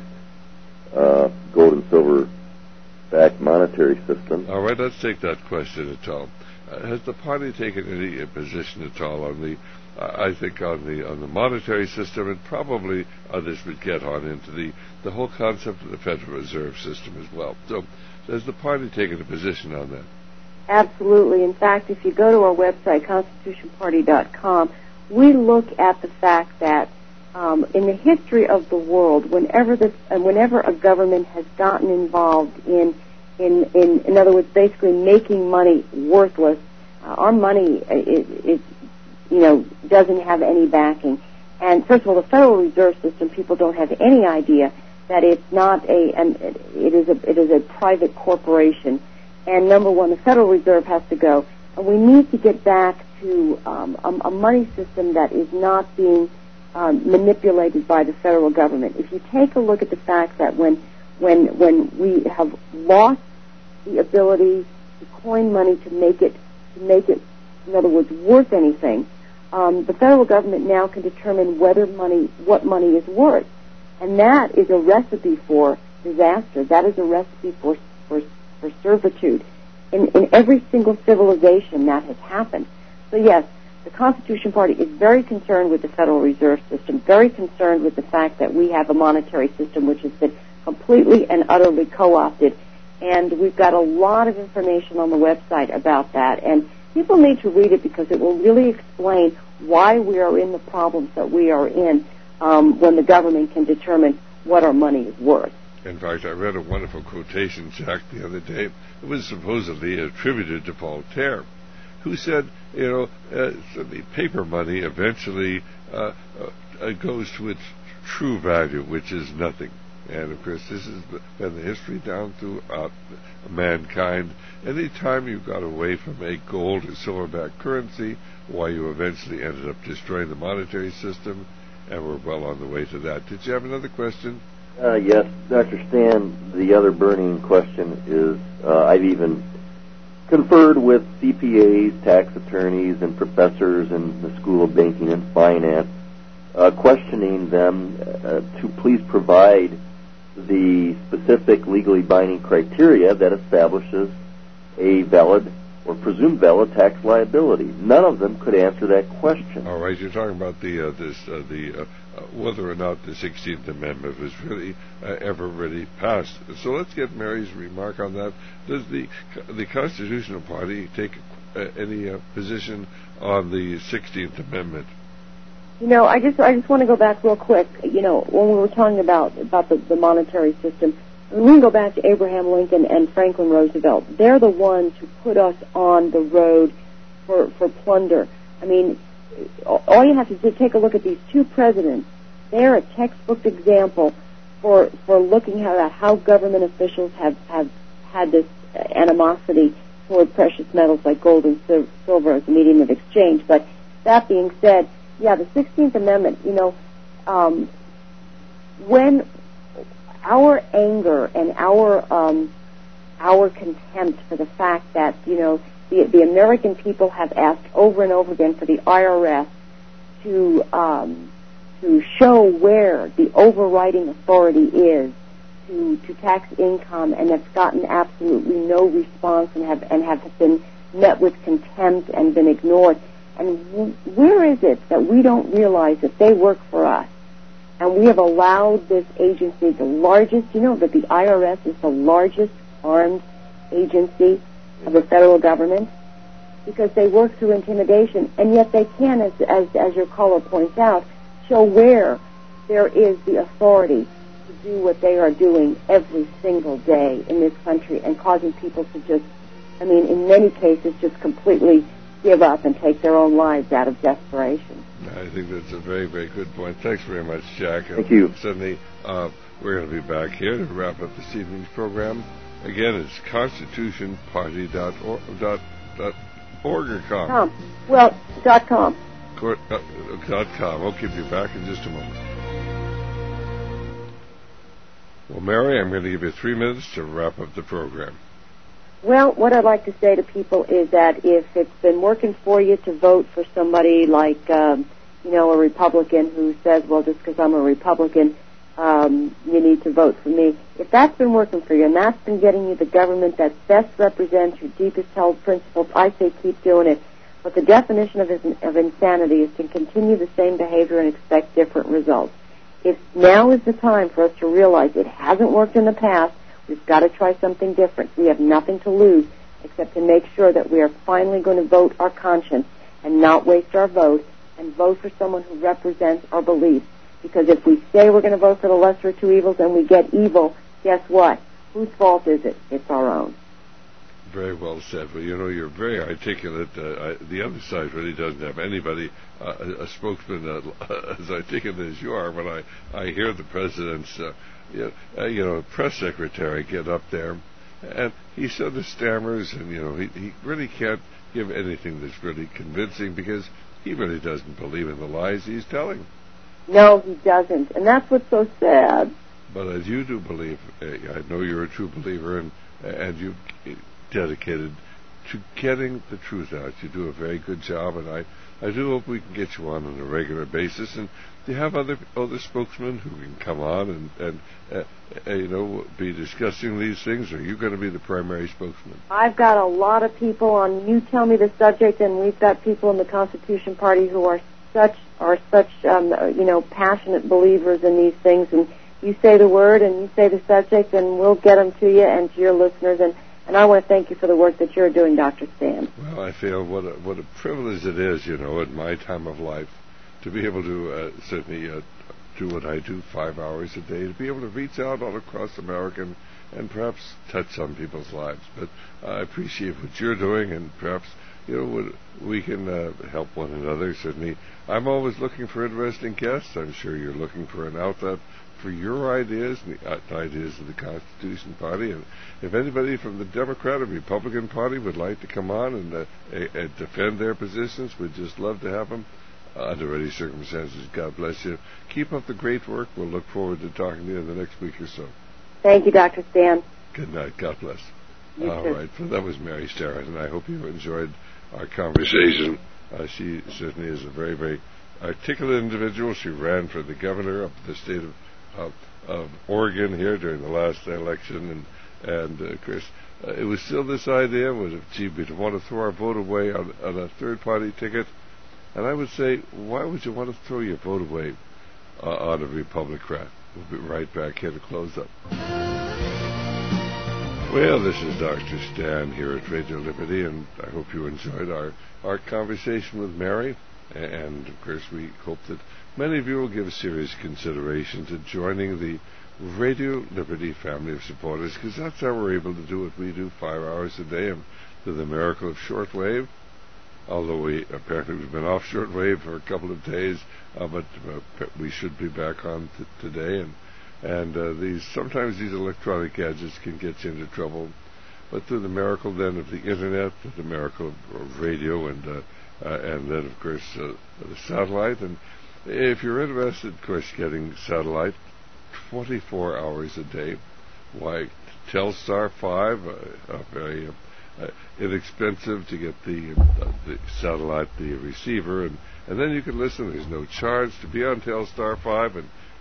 uh, gold and silver backed monetary system. All right, let's take that question at all. Uh, has the party taken any uh, position at all on the, uh, I think, on the on the monetary system, and probably others would get on into the, the whole concept of the Federal Reserve System as well. So, has the party taken a position on that? Absolutely. In fact, if you go to our website, constitution party dot com, we look at the fact that um, in the history of the world, whenever this, uh, whenever a government has gotten involved in, in, in, in other words, basically making money worthless, uh, our money is, is, you know, doesn't have any backing. And first of all, the Federal Reserve System, people don't have any idea that it's not a, an, it is a, it is a private corporation. And number one, the Federal Reserve has to go, and we need to get back to um, a, a money system that is not being um, manipulated by the federal government. If you take a look at the fact that when when when we have lost the ability to coin money to make it to make it, in other words, worth anything, um, the federal government now can determine whether money what money is worth, and that is a recipe for disaster. That is a recipe for for, for servitude. In, in every single civilization that has happened. So yes, the Constitution Party is very concerned with the Federal Reserve System, very concerned with the fact that we have a monetary system which has been completely and utterly co-opted. And we've got a lot of information on the website about that. And people need to read it because it will really explain why we are in the problems that we are in um, when the government can determine what our money is worth. In fact, I read a wonderful quotation, Jack, the other day. It was supposedly attributed to Voltaire, who said, you know, uh, so the paper money eventually uh, uh, goes to its true value, which is nothing. And, of course, this has been the history down throughout mankind. Any time you got away from a gold or silverback currency, why you eventually ended up destroying the monetary system, and we're well on the way to that. Did you have another question? Uh, yes, Doctor Stan, the other burning question is, uh, I've even conferred with C P As, tax attorneys, and professors in the School of Banking and Finance, uh, questioning them uh, to please provide the specific legally binding criteria that establishes a valid or presumed valid tax liability. None of them could answer that question. All right, you're talking about the uh, this uh, the uh, uh, whether or not the sixteenth Amendment was really uh, ever really passed. So let's get Mary's remark on that. Does the the Constitutional Party take uh, any uh, position on the sixteenth Amendment? You know, I just I just want to go back real quick. You know, when we were talking about about the, the monetary system, we can go back to Abraham Lincoln and Franklin Roosevelt. They're the ones who put us on the road for for plunder. I mean, all you have to do is take a look at these two presidents. They're a textbook example for for looking at how government officials have, have had this animosity toward precious metals like gold and silver as a medium of exchange. But that being said, yeah, the sixteenth Amendment, you know, um, when our anger and our um, our contempt for the fact that, you know, the, the American people have asked over and over again for the I R S to um, to show where the overriding authority is to, to tax income, and have gotten absolutely no response and have and have been met with contempt and been ignored. And w- where is it that we don't realize that they work for us? And we have allowed this agency, the largest, you know that the I R S is the largest armed agency of the federal government, because they work through intimidation, and yet they can, as, as, as your caller points out, show where there is the authority to do what they are doing every single day in this country and causing people to just, I mean, in many cases, just completely give up and take their own lives out of desperation. I think that's a very, very good point. Thanks very much, Jack. Thank you. Sydney, uh, we're going to be back here to wrap up this evening's program. Again, it's constitution party dot org dot or com. Com. Well, dot com. Court, uh, dot com. We'll keep you back in just a moment. Well, Mary, I'm going to give you three minutes to wrap up the program. Well, what I'd like to say to people is that if it's been working for you to vote for somebody like, um, you know, a Republican who says, well, just because I'm a Republican, um, you need to vote for me. If that's been working for you and that's been getting you the government that best represents your deepest held principles, I say keep doing it. But the definition of, of insanity is to continue the same behavior and expect different results. If now is the time for us to realize it hasn't worked in the past, we've got to try something different. We have nothing to lose except to make sure that we are finally going to vote our conscience and not waste our vote and vote for someone who represents our beliefs. Because if we say we're going to vote for the lesser of two evils and we get evil, guess what? Whose fault is it? It's our own. Very well said. Well, you know, you're very articulate. Uh, I, the other side really doesn't have anybody, uh, a, a spokesman uh, as articulate as you are. When I, I hear the president's, uh, you, know, uh, you know, press secretary get up there, and he sort of stammers, and, you know, he, he really can't give anything that's really convincing because he really doesn't believe in the lies he's telling. No, he doesn't. And that's what's so sad. But as you do believe, uh, I know you're a true believer, and, and you dedicated to getting the truth out. You do a very good job, and I, I do hope we can get you on on a regular basis. And do you have other other spokesmen who can come on and, and uh, uh, you know, be discussing these things, or are you going to be the primary spokesman? I've got a lot of people on You Tell Me the Subject, and we've got people in the Constitution Party who are such, are such um, you know, passionate believers in these things. And you say the word and you say the subject, and we'll get them to you and to your listeners. And And I want to thank you for the work that you're doing, Doctor Stan. Well, I feel what a, what a privilege it is, you know, at my time of life, to be able to uh, certainly uh, do what I do five hours a day, to be able to reach out all across America and, and perhaps touch some people's lives. But uh, I appreciate what you're doing, and perhaps, you know, we can uh, help one another. Certainly, I'm always looking for interesting guests. I'm sure you're looking for an outlet for your ideas and the ideas of the Constitution Party. And if anybody from the Democrat or Republican Party would like to come on and, uh, and defend their positions, we'd just love to have them. Uh, under any circumstances, God bless you. Keep up the great work. We'll look forward to talking to you in the next week or so. Thank you, Doctor Stan. Good night. God bless. You All too. right. So that was Mary Starrett, and I hope you enjoyed our conversation. Uh, she certainly is a very, very articulate individual. She ran for the governor of the state of Of, of Oregon here during the last election, and and uh, of course uh, it was still this idea was if gee we'd want to throw our vote away on, on a third party ticket, and I would say why would you want to throw your vote away uh, on a Republican? We'll be right back here to close up. Well, this is Doctor Stan here at Radio Liberty, and I hope you enjoyed our our conversation with Mary. And, of course, we hope that many of you will give serious consideration to joining the Radio Liberty family of supporters, because that's how we're able to do what we do five hours a day, and to the miracle of shortwave. Although we apparently we've been off shortwave for a couple of days, uh, but uh, we should be back on t- today. And and uh, these sometimes these electronic gadgets can get you into trouble, but through the miracle then of the internet, the miracle of radio, and uh, Uh, and then, of course, uh, the satellite. And if you're interested, of course, getting satellite twenty-four hours a day, why, Telstar five, uh, uh, very uh, inexpensive to get the, uh, the satellite, the receiver, and, and then you can listen. There's no charge to be on Telstar five, and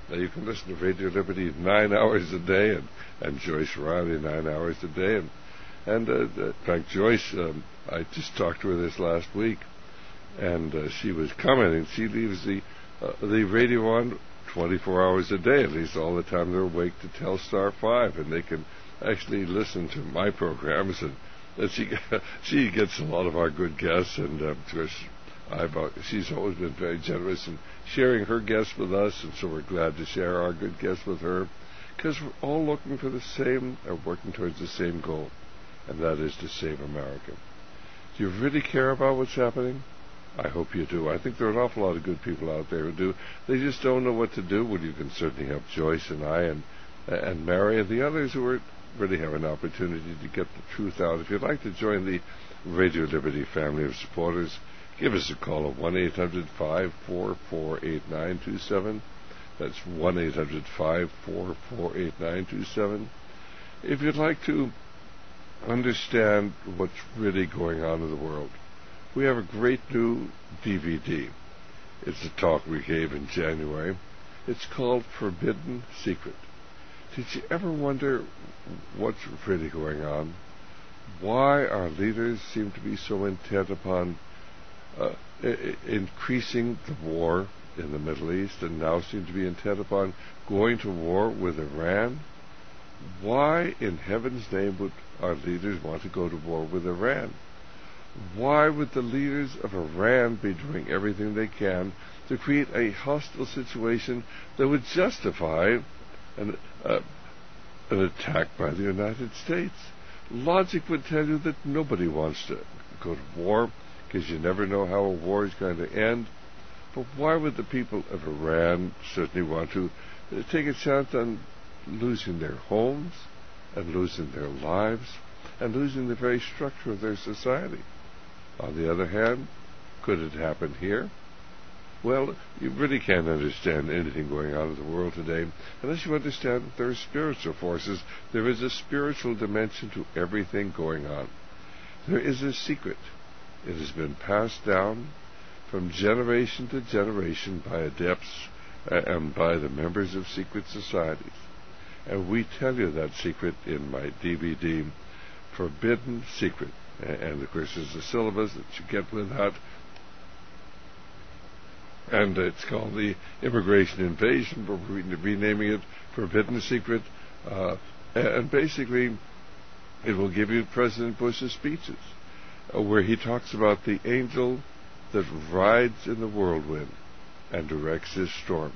Now, you can listen to Radio Liberty nine hours a day, and, and Joyce Riley nine hours a day. And, and uh, in fact, Joyce, um, I just talked to her this last week, and uh, she was commenting. She leaves the uh, the radio on twenty-four hours a day, at least all the time they're awake, to Telstar five, and they can actually listen to my programs. And, and she she gets a lot of our good guests, and uh, of course, I've, uh, she's always been very generous in sharing her guests with us, and so we're glad to share our good guests with her, because we're all looking for the same, or working towards the same goal, and that is to save America. Do you really care about what's happening? I hope you do. I think there are an awful lot of good people out there who do. They just don't know what to do. Well, you can certainly help Joyce and I and and Mary and the others who are, really have an opportunity to get the truth out. If you'd like to join the Radio Liberty family of supporters, give us a call at one eight hundred five four four eight nine two seven. That's one eight hundred five four four eight nine two seven. If you'd like to understand what's really going on in the world, we have a great new D V D. It's a talk we gave in January. It's called Forbidden Secret. Did you ever wonder what's really going on? Why our leaders seem to be so intent upon uh, I- increasing the war in the Middle East, and now seem to be intent upon going to war with Iran? Why in heaven's name would our leaders want to go to war with Iran? Why would the leaders of Iran be doing everything they can to create a hostile situation that would justify an, uh, an attack by the United States? Logic would tell you that nobody wants to go to war, because you never know how a war is going to end. But why would the people of Iran certainly want to uh, take a chance on losing their homes, and losing their lives, and losing the very structure of their society? On the other hand, could it happen here? Well, you really can't understand anything going on in the world today unless you understand that there are spiritual forces. There is a spiritual dimension to everything going on. There is a secret. It has been passed down from generation to generation by adepts uh, and by the members of secret societies. And we tell you that secret in my D V D, Forbidden Secret. And, of course, there's a syllabus that you get with that. And it's called The Immigration Invasion. We're renaming it Forbidden Secret. Uh, and basically, it will give you President Bush's speeches, uh, where he talks about the angel that rides in the whirlwind and directs his storm.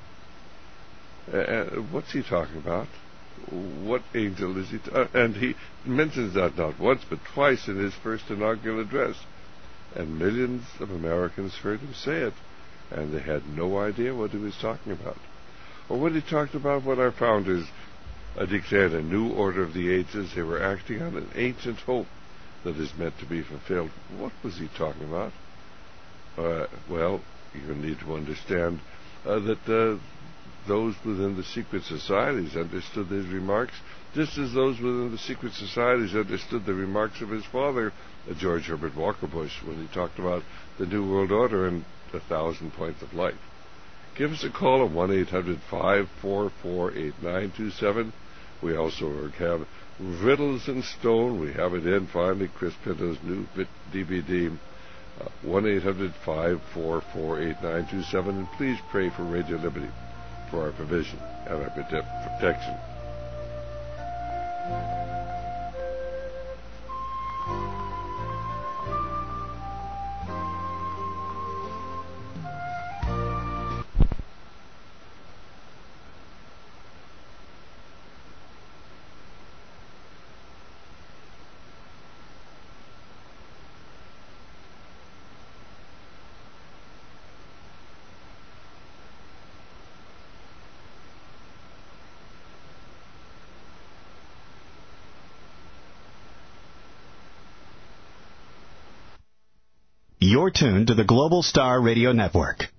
Uh, what's he talking about? What angel is he? T- uh, and he mentions that not once but twice in his first inaugural address. And millions of Americans heard him say it, and they had no idea what he was talking about. Or when he talked about what our founders uh, declared a new order of the ages, they were acting on an ancient hope that is meant to be fulfilled. What was he talking about? Uh, well, you need to understand uh, that uh, those within the secret societies understood his remarks, just as those within the secret societies understood the remarks of his father, uh, George Herbert Walker Bush, when he talked about the New World Order and a thousand points of light. Give us a call at one eight hundred five four four eight nine two seven. We also have Riddles in Stone. We have it in finally, Chris Pinto's new D V D, uh, one eight hundred five four four eight nine two seven. And please pray for Radio Liberty, for our provision and our protection. You're tuned to the Global Star Radio Network.